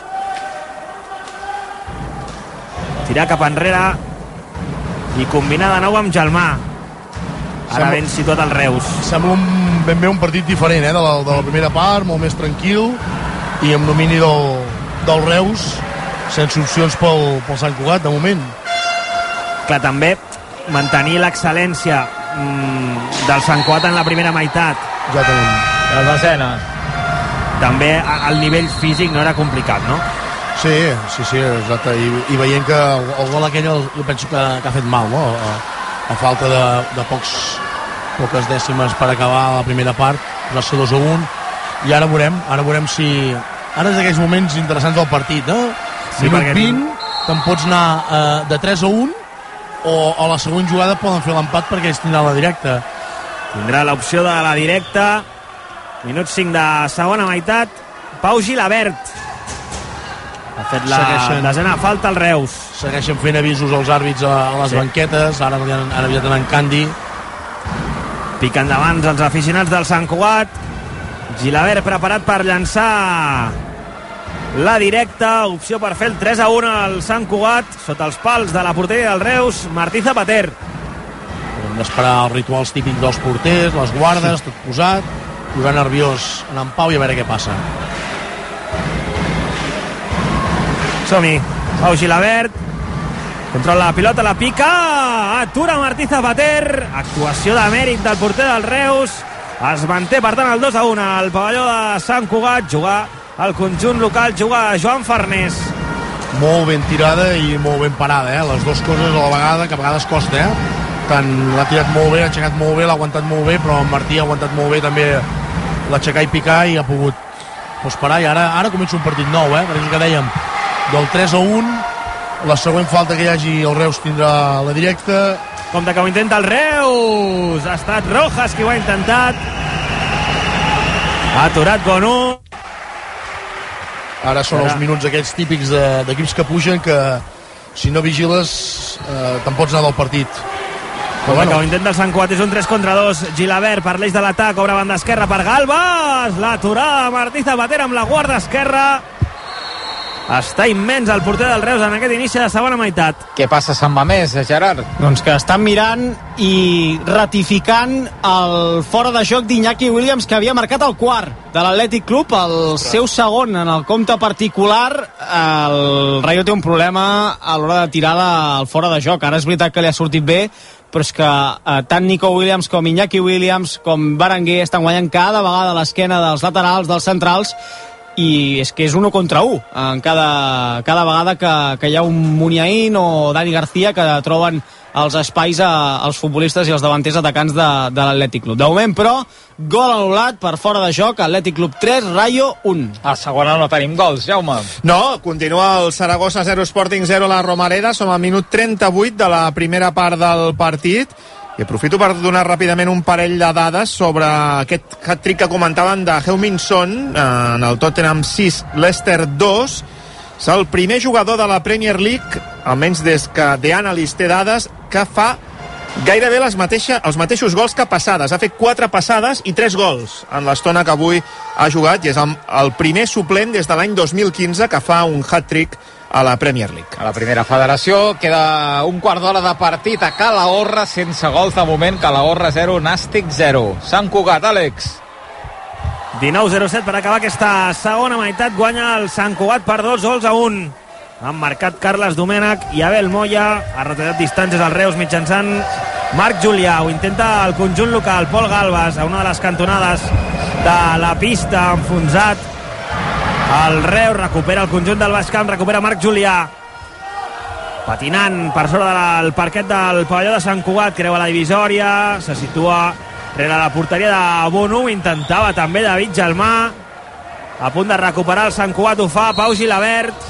tirar cap enrere i combinar de nou amb Jalmà. Ara ben situat el Reus. Sembla ben bé un partit diferent, de la primera part, molt més tranquil, i amb domini del Reus, sense opcions pel Sant Cugat, de moment. Clar, també mantenir l'excel·lència del Sant Cugat en la primera meitat. Ja tenim. La desena. També el nivell físic no era complicat, no? Sí, exacte. I veient que el gol aquell jo penso que ha fet mal, no? A falta de poques dècimes per acabar la primera part, va ser 2-1, i ara veurem si... Ara és d'aquells moments interessants del partit, no? Sí, minut 20, te'n pots anar de 3-1, o a la següent jugada poden fer l'empat perquè ells tindran la directa. Tindrà l'opció de la directa. Minut 5 de segona meitat. Pau Gilabert ha fet la desena falta al Reus. Segueixen fent avisos als àrbits a les banquetes. Ara aviat en Candi. Piquen davant els aficionats del Sant Cugat. Gilabert preparat per llançar la directa, opció per fer el 3-1 al Sant Cugat, sota els pals de la porteria del Reus, Martí Zapater. Hem d'esperar els rituals típics dels porters, les guardes, tot posat, posar nerviós en Pau i a veure què passa. Som-hi. Pau Gilabert controla la pilota, la pica, atura Martí Zapater, actuació de mèrit del porter del Reus, es manté per tant el 2-1 al pavelló de Sant Cugat. Jugar el conjunt local, juga Joan Farnés. Molt ben tirada i molt ben parada, les dues coses a la vegada, que a vegades costa, tant l'ha tirat molt bé, l'ha aixecat molt bé, l'ha aguantat molt bé, però en Martí ha aguantat molt bé també l'aixecar i picar, i ha pogut parar, i ara comença un partit nou, per això que dèiem, del 3-1, la següent falta que hi hagi el Reus tindrà la directa. Compte que ho intenta el Reus, ha estat Rojas qui ho ha intentat, ha aturat Bonu. Ara són els minuts aquells típics d'equips que pugen, que si no vigiles te'n pots anar del partit. Però bueno, que ho intenta el Sant Cugat, és un 3 contra 2. Gilabert per l'eix de l'atac, obre banda esquerra per Galbas, l'aturada de Martí Zapater amb la guarda esquerra. Està immens el porter del Reus en aquest inici de segona meitat. Què passa a Sant Mamés, Gerard? Doncs que estan mirant i ratificant el fora de joc d'Iñaki Williams, que havia marcat el quart de l'Atlètic Club, el seu segon en el compte particular. El Rayo té un problema a l'hora de tirar el fora de joc. Ara és veritat que li ha sortit bé, però és que tant Nico Williams com Iñaki Williams com Berenguer estan guanyant cada vegada l'esquena dels laterals, dels centrals, i és que és 1 contra 1 en cada vegada que hi ha un Muniain o Dani García que troben els espais als futbolistes i els davanters atacants de l'Atlètic Club. De moment, però, gol anul·lat per fora de joc, Atlètic Club 3, Rayo 1. A segona no tenim gols, Jaume. No, continua el Saragossa 0, Sporting 0, la Romareda. Som al minut 38 de la primera part del partit. I aprofito per donar ràpidament un parell de dades sobre aquest hat-trick que comentaven de Heung-min Son en el Tottenham 6, Leicester 2. És el primer jugador de la Premier League, almenys des que The Analyst té dades, que fa gairebé els mateixos gols que passades. Ha fet 4 passades i 3 gols en l'estona que avui ha jugat, i és el primer suplent des de l'any 2015 que fa un hat-trick a la Premier League. A la primera federació queda un quart d'hora de partit a Calahorra, sense gols de moment. Calahorra 0, Nàstic 0. Sant Cugat, Àlex. 19-07 per acabar aquesta segona meitat. Guanya el Sant Cugat per 2-1. Han marcat Carles Domènech i Abel Moya. Ha retallat distàncies al Reus mitjançant Marc Julià. Ho intenta el conjunt local. Pol Galbas a una de les cantonades de la pista, enfonsat. El Reus recupera el conjunt del Baix Camp, recupera Marc Julià. Patinant per sobre del parquet del pavelló de Sant Cugat, creua la divisòria, se situa rere la porteria de Bono. Intentava també David Gelmà. A punt de recuperar el Sant Cugat, ho fa Pau Gilabert.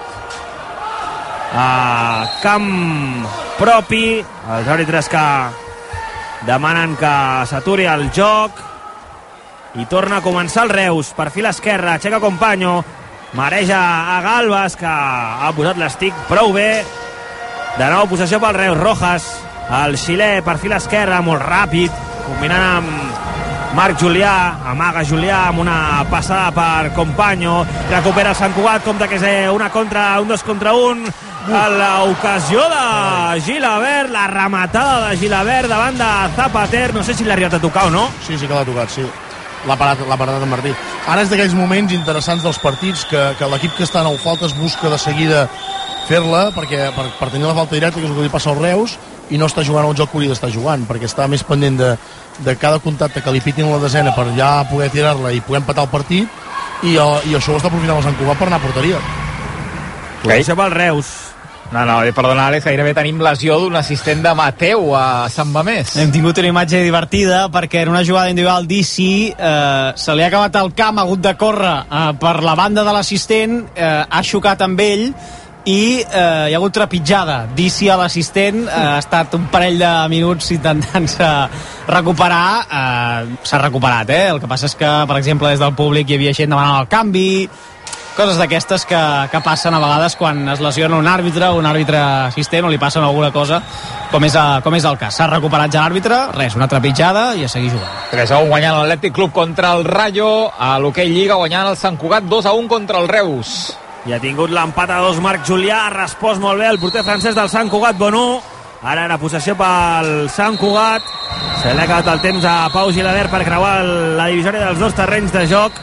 A camp propi, els àrbitres que demanen que s'aturi el joc, i torna a començar el Reus. Perfil esquerre, aixeca Companyo, mareja a Galbas, que ha posat l'estic prou bé. De nou possessió pel Reus. Rojas, el xilè, perfil esquerre, molt ràpid, combinant amb Marc Julià. Amaga Julià amb una passada per Companyo, recupera el Sant Cugat, compta que és un 2 contra 1. A l'ocasió de Gilabert, la rematada de Gilabert davant de Zapater. No sé si l'ha arribat a tocar o no. Sí que l'ha tocat, sí. L'ha parat en Martí. Ara és d'aquells moments interessants dels partits que l'equip que està en el faltes busca de seguida fer-la, perquè per tenir la falta directa, que és el que li passa al Reus, i no està jugant el joc que hauria d'estar jugant, perquè està més pendent de cada contacte que li pitin a la desena per ja poder tirar-la i poder empatar el partit, i això ho està aprofitant el Sant Cugat per anar a porteria. Això pel Reus. No, perdona, Àlex, gairebé tenim lesió d'un assistent de Mateu a Sant Mamés. Hem tingut una imatge divertida perquè en una jugada individual d'Isi se li ha acabat el camp, ha hagut de córrer per la banda de l'assistent, ha xocat amb ell i hi ha hagut trepitjada d'Isi a l'assistent. Ha estat un parell de minuts intentant-se recuperar. S'ha recuperat, el que passa és que, per exemple, des del públic hi havia gent demanant el canvi, coses d'aquestes que passen a vegades quan es lesiona un àrbitre assistent, o li passen alguna cosa, com és el cas. S'ha recuperat ja l'àrbitre, res, una trepitjada i a seguir jugant. 3-1 guanyant l'Atlètic Club contra el Rayo, a l'hoquei Lliga guanyant el Sant Cugat 2-1 contra el Reus. I ha tingut l'empat a 2 Marc Julià, ha respost molt bé el porter francès del Sant Cugat, Bonú. Ara era possessió pel Sant Cugat. Se l'ha acabat el temps a Pau Gilabert per creuar la divisòria dels dos terrenys de joc.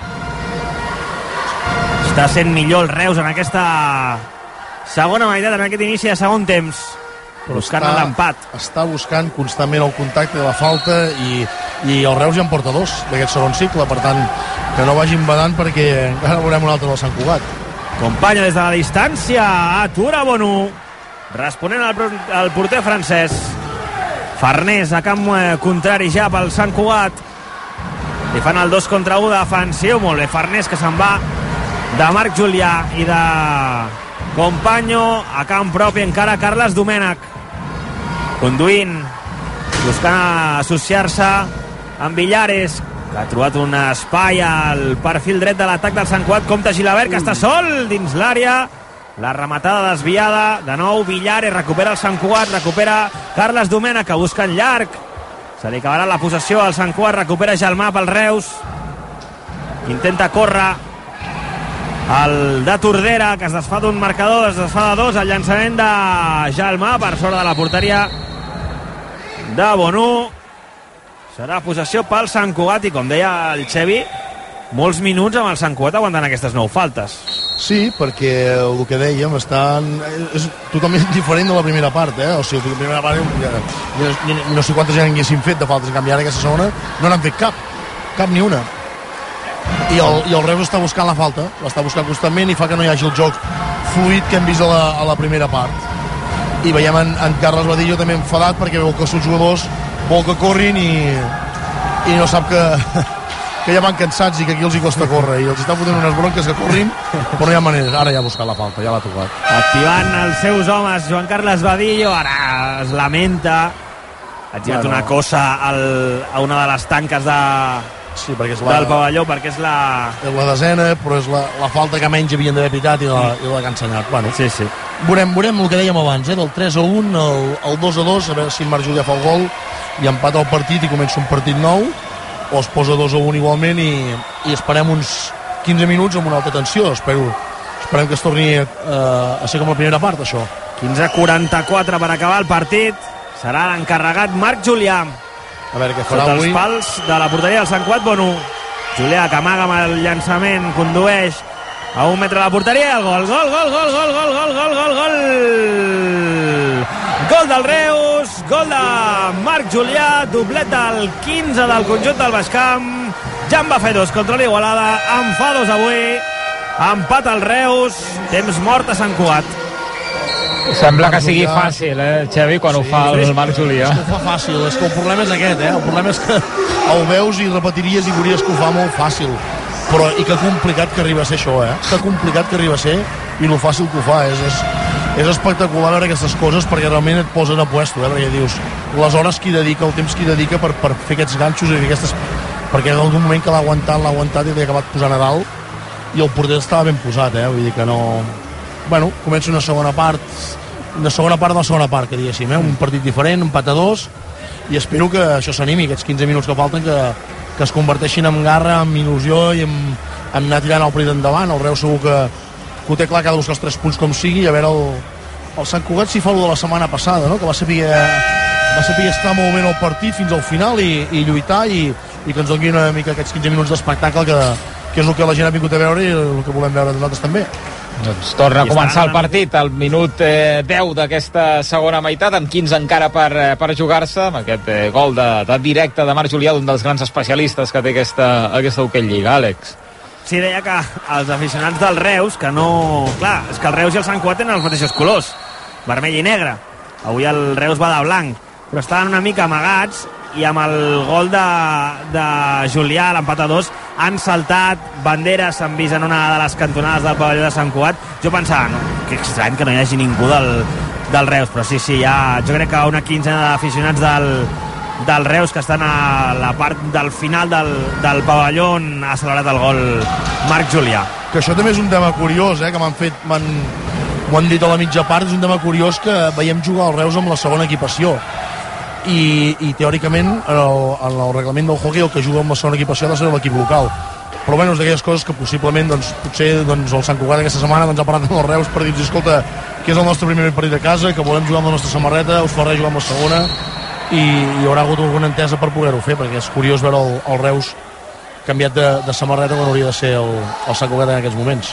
Està sent millor el Reus en aquesta segona meitat, en aquest inici de segon temps, buscant l'empat. Està buscant constantment el contacte de la falta i el Reus ja en porta 2 d'aquest segon cicle, per tant que no vagin badant perquè encara veurem un altre del Sant Cugat. Companyo des de la distància, atura Bonú, responent al porter francès. Farnés a camp contrari ja pel Sant Cugat, i fan el 2 contra 1 defensiu. Molt bé Farnés, que se'n va de Marc Julià, i de Companyo a camp propi encara Carles Domènech, conduint, buscant associar-se amb Villares, que ha trobat un espai al perfil dret de l'atac del Sant Cugat. Compte Gilabert, que està sol dins l'àrea, la rematada desviada, de nou Villares, recupera el Sant Cugat, recupera Carles Domènech, que busca en llarg, se li acabarà la possessió al Sant Cugat, recupera Gelmà pel Reus, intenta córrer el de Tordera, que es desfà d'un marcador, es desfà de 2, el llançament de Gelmà per sobre de la porteria de Bonú. Serà possessió pel Sant Cugat, i com deia el Xevi, molts minuts amb el Sant Cugat aguantant aquestes 9 faltes. Sí, perquè el que dèiem és totalment diferent de la primera part, O sigui, la primera part no sé quantes ja n'haguessin fet de faltes, en canvi ara aquesta segona no n'han fet cap ni una. I el Reus està buscant la falta, l'està buscant constantment, i fa que no hi hagi el joc fluid que hem vist a la primera part. I veiem en Carles Badillo també enfadat perquè veu que els seus jugadors vol que corrin i no sap que ja van cansats i que aquí els hi costa córrer, i els està fotent unes bronques que corrin, però no hi ha manera. Ara ja ha buscat la falta, ja l'ha tocat. Activant els seus homes, Joan Carles Badillo, ara es lamenta, ha tirat una cosa a una de les tanques del pavelló, perquè és la desena, però és la falta que menys havien d'haver pitat i la que ha ensenyat. Bueno. Sí. Veurem el que dèiem abans, del 3-1, el 2-2, a veure si en Marc Julià fa el gol i empata el partit i comença un partit nou, o es posa 2-1 igualment i esperem uns 15 minuts amb una alta tensió. Esperem que es torni a ser com la primera part, això. 15:44 per acabar el partit. Serà l'encarregat Marc Julià. A veure què farà sota avui. Els pals de la porteria del Sant Cugat Bonu. Julià, que amaga amb el llançament, condueix a 1 metre de la porteria, el gol. Gol del Reus, gol de Marc Julià, doblet del 15 del conjunt del Baix Camp. Ja en va fer 2 contra l'Igualada, en fa 2 avui. Empat al Reus, temps mort a Sant Cugat. Sembla que sigui fàcil, Xavi, quan ho fa el Marc Julià. És que ho fa fàcil, és que el problema és aquest, El problema és que el veus i repetiries i veuries que ho fa molt fàcil. Però, i que complicat que arriba a ser això, Que complicat que arriba a ser i lo fàcil que ho fa. És espectacular veure aquestes coses perquè realment et posen a puesto, perquè dius, les hores que hi dedica, el temps que hi dedica per fer aquests ganxos i aquestes... Perquè en algun moment que l'ha aguantat i l'ha acabat posant a dalt i el porter estava ben posat, vull dir que no... Bueno, comença una segona part de la segona part, que diguéssim, un partit diferent, empat a 2, i espero que això s'animi, aquests 15 minuts que falten, que es converteixin en garra, en il·lusió i en anar tirant el partit endavant. El Reus segur que ho té clar, que ha de buscar els 3 punts com sigui, i a veure el Sant Cugat si fa el de la setmana passada, que va saber estar molt bé en el partit fins al final i lluitar i que ens doni una mica aquests 15 minuts d'espectacle que és el que la gent ha vingut a veure i el que volem veure nosaltres també. Doncs torna a començar el partit al minut 10 d'aquesta segona meitat, amb 15 encara per jugar-se, amb aquest gol de directe de Marc Julià, d'un dels grans especialistes que té aquesta Hockey Lliga, Àlex. Sí, deia que els aficionats del Reus, que no... Clar, és que el Reus i el Sant Cugat tenen els mateixos colors, vermell i negre. Avui el Reus va de blanc, però estaven una mica amagats i amb el gol de Julià, l'empat a 2, han saltat banderes, s'han vist en una de les cantonades del pavelló de Sant Cugat. Jo pensava, que estrany que no hi hagi ningú del Reus, però sí, jo crec que una quinzena d'aficionats del Reus que estan a la part del final del pavelló on ha celebrat el gol Marc Julià. Que això també és un tema curiós, que m'ho han dit a la mitja part, és un tema curiós que veiem jugar el Reus amb la segona equipació. I teòricament en el reglament del hockey el que juga amb la segona equipació ha de ser l'equip local, però bueno, és d'aquelles coses que possiblement potser el Sant Cugat aquesta setmana ha parlat amb els Reus per dir-los, escolta, que és el nostre primer partit a casa, que volem jugar amb la nostra samarreta, us fa res jugar amb la segona, i hi haurà hagut alguna entesa per poder-ho fer, perquè és curiós veure el Reus canviat de samarreta quan hauria de ser el Sant Cugat en aquests moments.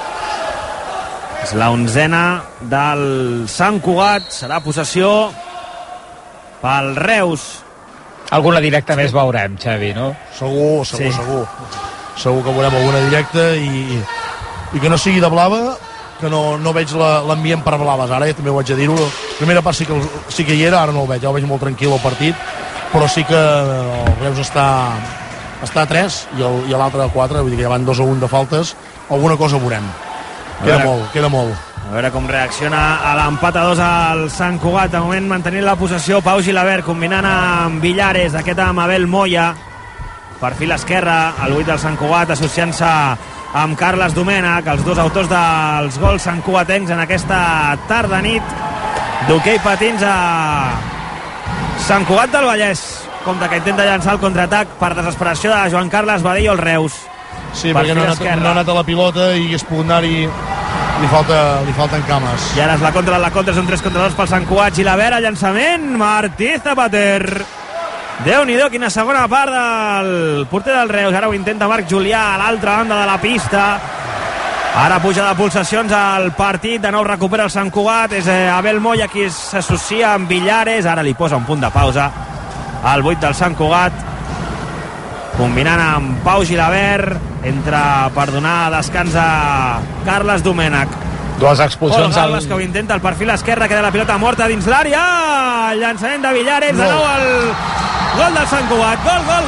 És la 11a del Sant Cugat, serà possessió pel Reus. Alguna directa més veurem, Xavi, no? Segur. Segur que veurem alguna directa i que no sigui de blava, que no veig l'ambient per blaves. Ara ja també ho haig de dir-ho. La primera part sí que hi era, ara no el veig. Ja el veig molt tranquil el partit, però sí que el Reus està a 3 i l'altre a 4, vull dir que ja van 2-1 de faltes. Alguna cosa veurem. Queda molt. A veure com reacciona a l'empat a 2 al Sant Cugat. De moment mantenint la possessió Pau Gilabert, combinant amb Villares, aquest amb Abel Moya, perfil esquerre, el 8 del Sant Cugat, associant-se amb Carles Domènech, els dos autors dels gols santcugatencs en aquesta tarda-nit d'hoquei patins a Sant Cugat del Vallès. Compte que intenta llançar el contraatac per desesperació de Joan Carles Badillo, el Reus. Sí, perquè no ha anat a la pilota i hagués pogut anar-hi. Li falten cames. I ara és la contra, és un 3 contra 2 pel Sant Cugat. Gilabert, el llançament, Martí Zapater. Déu-n'hi-do, quina segona part del porter del Reus. Ara ho intenta Marc Julià a l'altra banda de la pista. Ara puja de pulsacions al partit, de nou recupera el Sant Cugat. És Abel Moya qui s'associa amb Villares. Ara li posa un punt de pausa al 8 del Sant Cugat, combinant amb Pau Gilabert. Entra per donar descans a Carles Domènech. Dues expulsions al... que ho intenta, el perfil esquerre, queda la pilota morta dins l'àrea. El llançament de Villares, de nou el gol del Sant Cugat.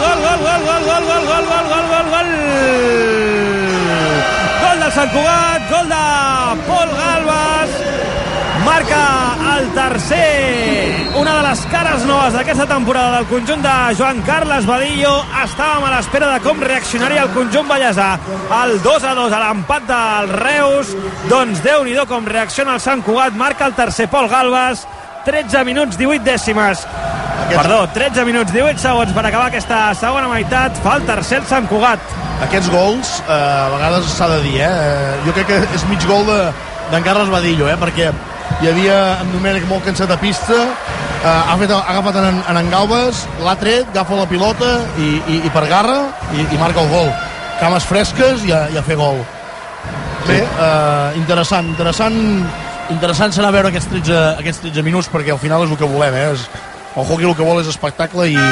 Gol del Sant Cugat, gol de Pol Galvas. Marca el tercer una de les cares noves d'aquesta temporada del conjunt de Joan Carles Badillo. Estàvem a l'espera de com reaccionaria el conjunt ballesà. El 2-2 a l'empat del Reus. Doncs Déu-n'hi-do com reacciona el Sant Cugat. Marca el tercer Pol Galbas. 13 minuts 18 dècimes. Perdó, 13 minuts 18 segons per acabar aquesta segona meitat. Fa el tercer el Sant Cugat. Aquests gols a vegades s'ha de dir, jo crec que és mig gol d'en Carles Badillo, perquè hi havia en Domènec molt cansat a pista, ha agafat en Galbas, l'ha tret, agafa la pilota i per garra i marca el gol. Cames fresques i a fer gol. Bé, interessant serà veure aquests 13 minuts, perquè al final és el que volem, el hockey el que vol és espectacle i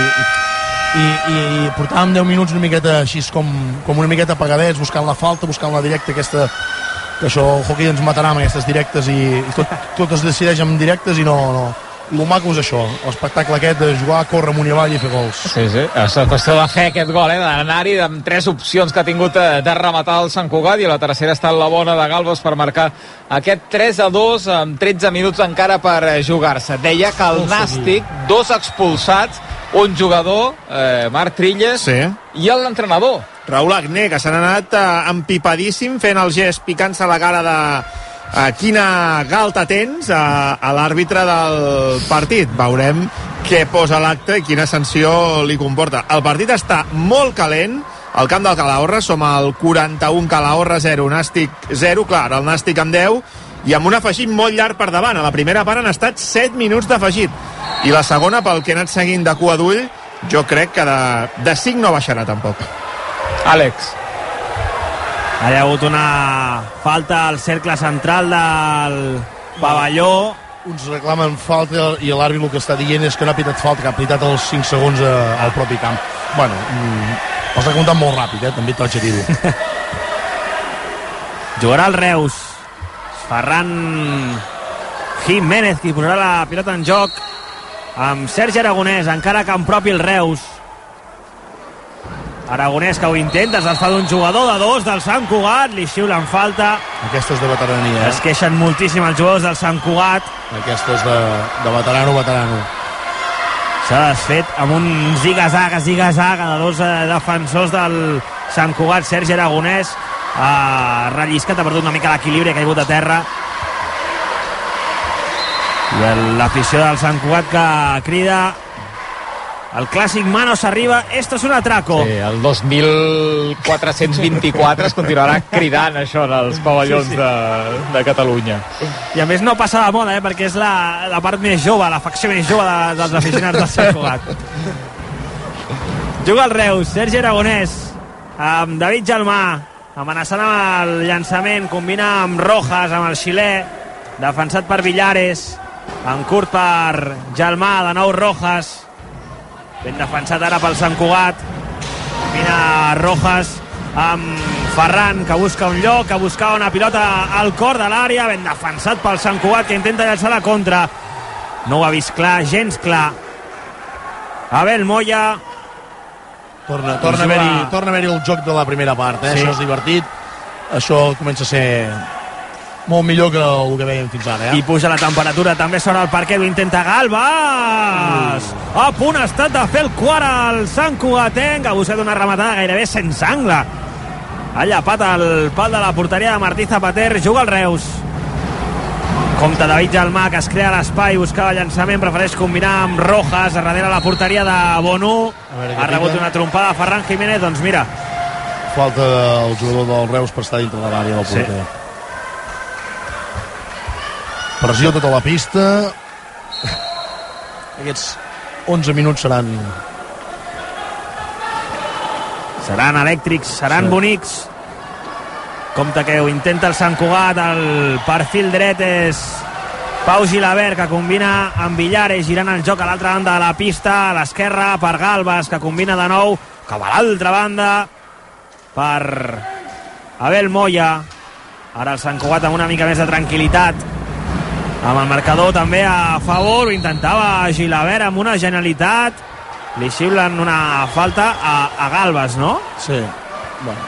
portàvem 10 minuts una miqueta així com una miqueta apagadets, buscant la falta, buscant la directa aquesta, que això el hockey ens matarà amb aquestes directes i tot es decideix amb directes i no. El maco és això, l'espectacle aquest de jugar, córrer amunt i avall i fer gols. Sí, és qüestió de fer aquest gol, d'anar-hi amb 3 opcions que ha tingut de rematar el Sant Cugat, i la tercera ha estat la bona de Galbas per marcar aquest 3-2 amb 13 minuts encara per jugar-se. Deia que el Nàstic, 2 expulsats, un jugador, Marc Trilles, i l'entrenador. Raül Agné, que s'han anat empipadíssim, fent el gest, picant-se la cara de quina galta tens a l'àrbitre del partit. Veurem què posa l'acte i quina sanció li comporta. El partit està molt calent al camp del Calahorra, som al 41, Calahorra 0, Nàstic 0, clar, el Nàstic amb 10 i amb un afegit molt llarg per davant. A la primera part han estat 7 minuts d'afegit i la segona, pel que he anat seguint de cua d'ull, jo crec que de 5 no baixarà tampoc. Àlex. Hi ha hagut una falta al cercle central del pavelló. Uns reclamen falta i l'àrbit el que està dient és que no ha pitat falta, que ha pitat els 5 segons al propi camp. Bueno, els ha comptat molt ràpid, també t'ho haig de dir-ho. Jugarà el Reus. Ferran Jiménez, qui posarà la pilota en joc, amb Sergi Aragonès, encara camp propi el Reus. Aragonès que ho intenta, es desfà d'un jugador de 2 del Sant Cugat, li xiulen falta. Aquesta és de veterania. Es queixen moltíssim els jugadors del Sant Cugat. Aquesta és de veterano. S'ha desfet amb un ziga-zaga de 2 defensors del Sant Cugat. Sergi Aragonès ha relliscat, ha perdut una mica l'equilibri, ha caigut a terra. I l'afició del Sant Cugat que crida: el clàssic Manos arriba, esto es un atraco. Sí, el 2424 es continuarà cridant això en els pavellons de Catalunya. I a més no passa de moda, perquè és la part més jove, la facció més jove dels aficionats del Sant Cugat. Juga el Reus, Sergi Aragonès, amb David Jalmà, amenaçant amb el llançament, combina amb Rojas, amb el xilè, defensat per Villares, en curt per Jalmà, de nou Rojas, ben defensat ara pel Sant Cugat. Mira Rojas amb Ferran, que busca un lloc, que buscava una pilota al cor de l'àrea, ben defensat pel Sant Cugat, que intenta llançar la contra. No ho ha vist clar, gens clar. Abel Moya. Torna a haver-hi el joc de la primera part, sí. Això és divertit, això comença a ser molt millor que el que veiem fins ara. I puja la temperatura també sobre el parquet, ho intenta Galbas. A punt ha estat de fer el quart al Sant Cugatenc, ha buscat una rematada gairebé sense angle. Ha llapat el pal de la porteria de Martí Zapater. Juga el Reus. Compte David Jalmà, que es crea l'espai, buscava llançament, prefereix combinar amb Rojas, a darrere la porteria de Bonú. Ha rebut una trompada de Ferran Jiménez, doncs mira. Falta del jugador del Reus per estar dintre de l'àrea del porter. Sí. Pressió tota la pista. Aquests 11 minuts seran elèctrics, seran bonics. Compte que ho intenta el Sant Cugat. El perfil dret és Pau Gilabert, que combina amb Villares, girant el joc a l'altra banda de la pista. A l'esquerra per Galbas, que combina de nou cap a l'altra banda per Abel Moya. Ara el Sant Cugat amb una mica més de tranquil·litat, amb el marcador també a favor. Ho intentava Gilabert amb una genialitat, li xiulen una falta a Galbas, no? Sí, bueno.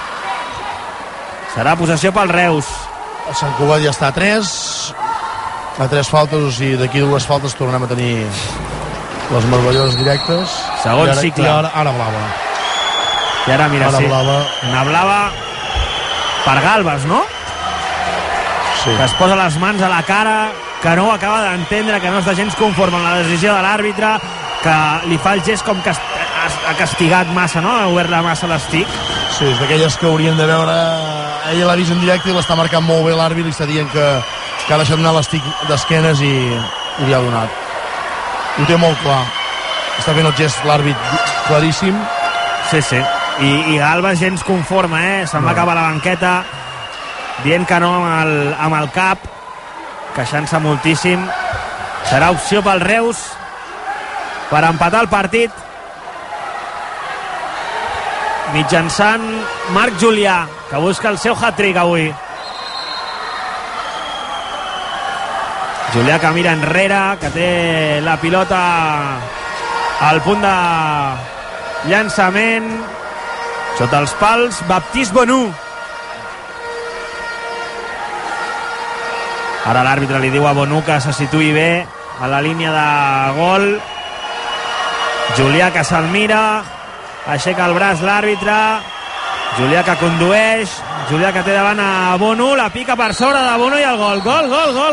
Serà possessió pel Reus. El Sant Cugat ja està a 3, a 3 faltes, o sigui, d'aquí 2 faltes tornem a tenir les meravelloses directes. Segon cicle. I ara blava. I ara, mira, ara blava. Una blava per Galbas, no? Sí. Que es posa les mans a la cara, que no ho acaba d'entendre, que no està gens conforme amb la decisió de l'àrbitre, que li fa el gest com que ha castigat massa, no? Ha obert massa l'estic. Sí, és d'aquelles que haurien de veure. Ella l'ha vist en directe i l'està marcant molt bé l'àrbit, li està dient que ha deixat anar l'estic d'esquenes i li ha donat. Ho té molt clar. Està fent el gest l'àrbit claríssim. Sí, sí. I Galbas gens conforme, se'n va acabar a la banqueta dient que no amb el cap, queixant-se moltíssim. Serà opció pel Reus per empatar el partit mitjançant Marc Julià, que busca el seu hat-trick avui. Julià que mira enrere, que té la pilota al punt de llançament sota els pals. Baptiste Bonú. Ara l'àrbitre li diu a Bonú que se situï bé a la línia de gol. Julià que se'l mira, aixeca el braç l'àrbitre. Julià que condueix, Julià que té davant a Bonú, la pica per sobre de Bonú i el gol. Gol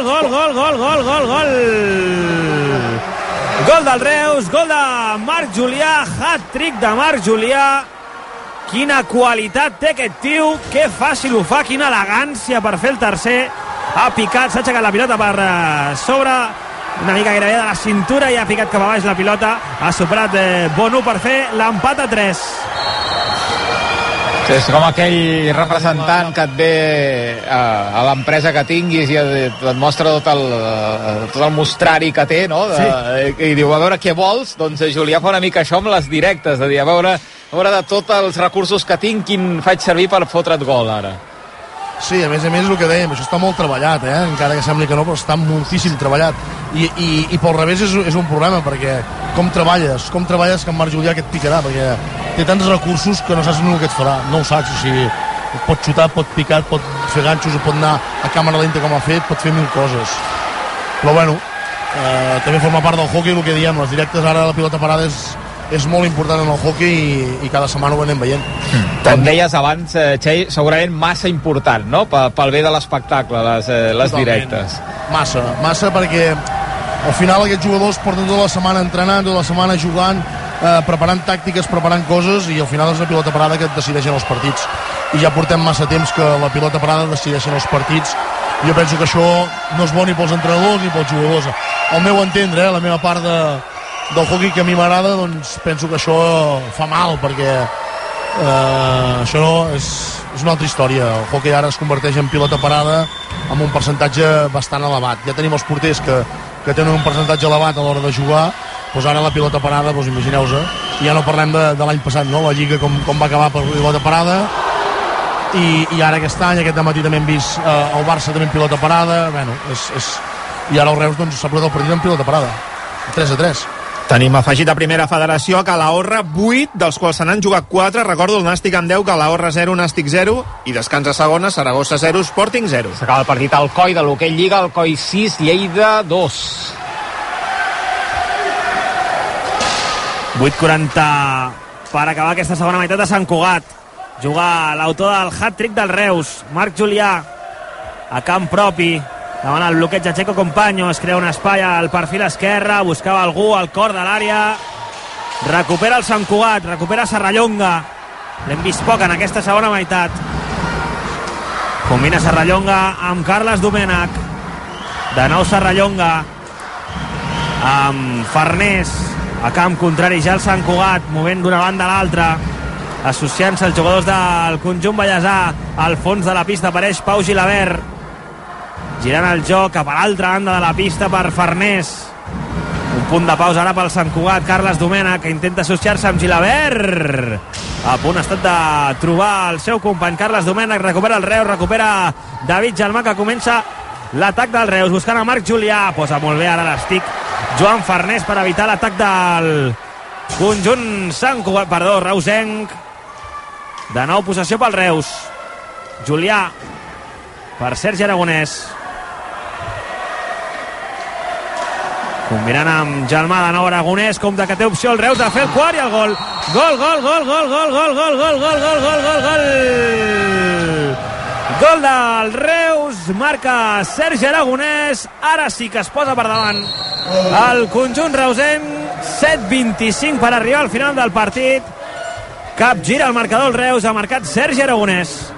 del Reus, gol de Marc Julià, hat-trick de Marc Julià. Quina qualitat té aquest tio, que fàcil ho fa, quina elegància per fer el tercer. Ha picat, s'ha aixecat la pilota per sobre, una mica gairebé de la cintura, i ha picat cap a baix la pilota. Ha superat Bonú per fer l'empat a 3. Sí, és com aquell representant que et ve a l'empresa que tinguis i et mostra tot el mostrari que té, no? I diu, a veure què vols. Doncs Julià fa una mica això amb les directes, de dir, a veure de tots els recursos que tinc, quin faig servir per fotre't gol ara. Sí, a més és el que dèiem, això està molt treballat, encara que sembli que no, però està moltíssim treballat. I pel revés és un problema, perquè com treballes que en Marc Julià que et picarà, perquè té tants recursos que no saps ni el que et farà, no ho saps, o sigui, pot xutar, pot picar, pot fer ganxos, pot anar a càmera lenta com ha fet, pot fer 1000 coses. Però bueno, també forma part del hockey, el que diem, les directes ara la pilota parada és molt important en el hockey i cada setmana ho anem veient. Com deies abans, Txell, segurament massa important, no?, pel bé de l'espectacle, les directes. Massa perquè al final aquests jugadors porten tota la setmana entrenant, tota la setmana jugant, preparant tàctiques, preparant coses, i al final és la pilota parada que et decideixen els partits. I ja portem massa temps que la pilota parada decideixen els partits. Jo penso que això no és bo ni pels entrenadors ni pels jugadors. Al meu entendre, la meva part del hockey que a mi m'agrada, doncs penso que això fa mal, perquè això no és una altra història. El hockey ara es converteix en pilota parada amb un percentatge bastant elevat. Ja tenim els porters que tenen un percentatge elevat a l'hora de jugar, doncs ara la pilota parada, doncs imagineu-vos, ja no parlem de l'any passat, no? La Lliga com va acabar per pilota parada, i ara aquest any, aquest matí també hem vist el Barça també en pilota parada, bueno, i ara el Reus doncs s'ha posat el partit en pilota parada, 3-3. Tenim afegit a primera federació a Calahorra 8, dels quals se n'han jugat 4. Recordo el Nàstic amb 10, Calahorra 0, Nàstic 0, i descans a segona, Saragossa 0, Sporting 0. S'acaba el partit al COI de l'Hockey Lliga, el COI 6, Lleida 2. 8:40 per acabar aquesta segona meitat de Sant Cugat. Juga l'autor del hat-trick del Reus, Marc Julià, a camp propi, davant el bloqueig de Checo Compaño. Es crea un espai al perfil esquerre, buscava algú al cor de l'àrea, recupera el Sant Cugat, recupera Serrallonga. L'hem vist poc en aquesta segona meitat. Combina Serrallonga amb Carles Domènech, de nou Serrallonga amb Farnés a camp contrari, ja el Sant Cugat movent d'una banda a l'altra, associant-se els jugadors del conjunt ballesà. Al fons de la pista apareix Pau Gilabert, girant el joc cap a l'altra banda de la pista per Farnés. Un punt de pausa ara pel Sant Cugat. Carles Domènech, que intenta associar-se amb Gilabert, a punt ha estat de trobar el seu company. Carles Domènech recupera el Reus, recupera David Gelmà, que comença l'atac del Reus, buscant a Marc Julià. Posa molt bé ara l'estic Joan Farnés per evitar l'atac del conjunt reusenc. De nou possessió pel Reus. Julià per Sergi Aragonès. combinant amb Gelmà, de nou Aragonès, compte que té opció el Reus de fer el quart i el gol. Gol, gol, gol, gol, gol, gol, gol, gol, gol, gol, gol, gol, gol. Gol del Reus, marca Sergi Aragonès, ara sí que es posa per davant el conjunt reusenc, 7:25 per arribar al final del partit. Capgira el marcador el Reus, ha marcat Sergi Aragonès.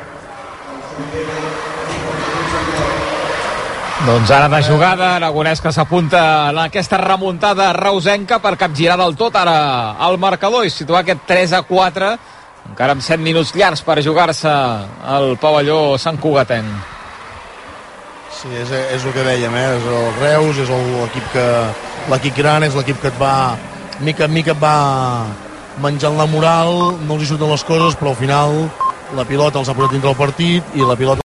Doncs ara de jugada, Aragonès que s'apunta en aquesta remuntada reusenca per capgirar del tot ara el marcador i situar aquest 3-4, encara amb 7 minuts llargs per jugar-se al pavelló santcugatenc. Sí, és el que dèiem, és el Reus, és l'equip gran, és l'equip que et va mica en mica et va menjant la moral, no els hi surten les coses, però al final la pilota els ha posat dintre el partit i la pilota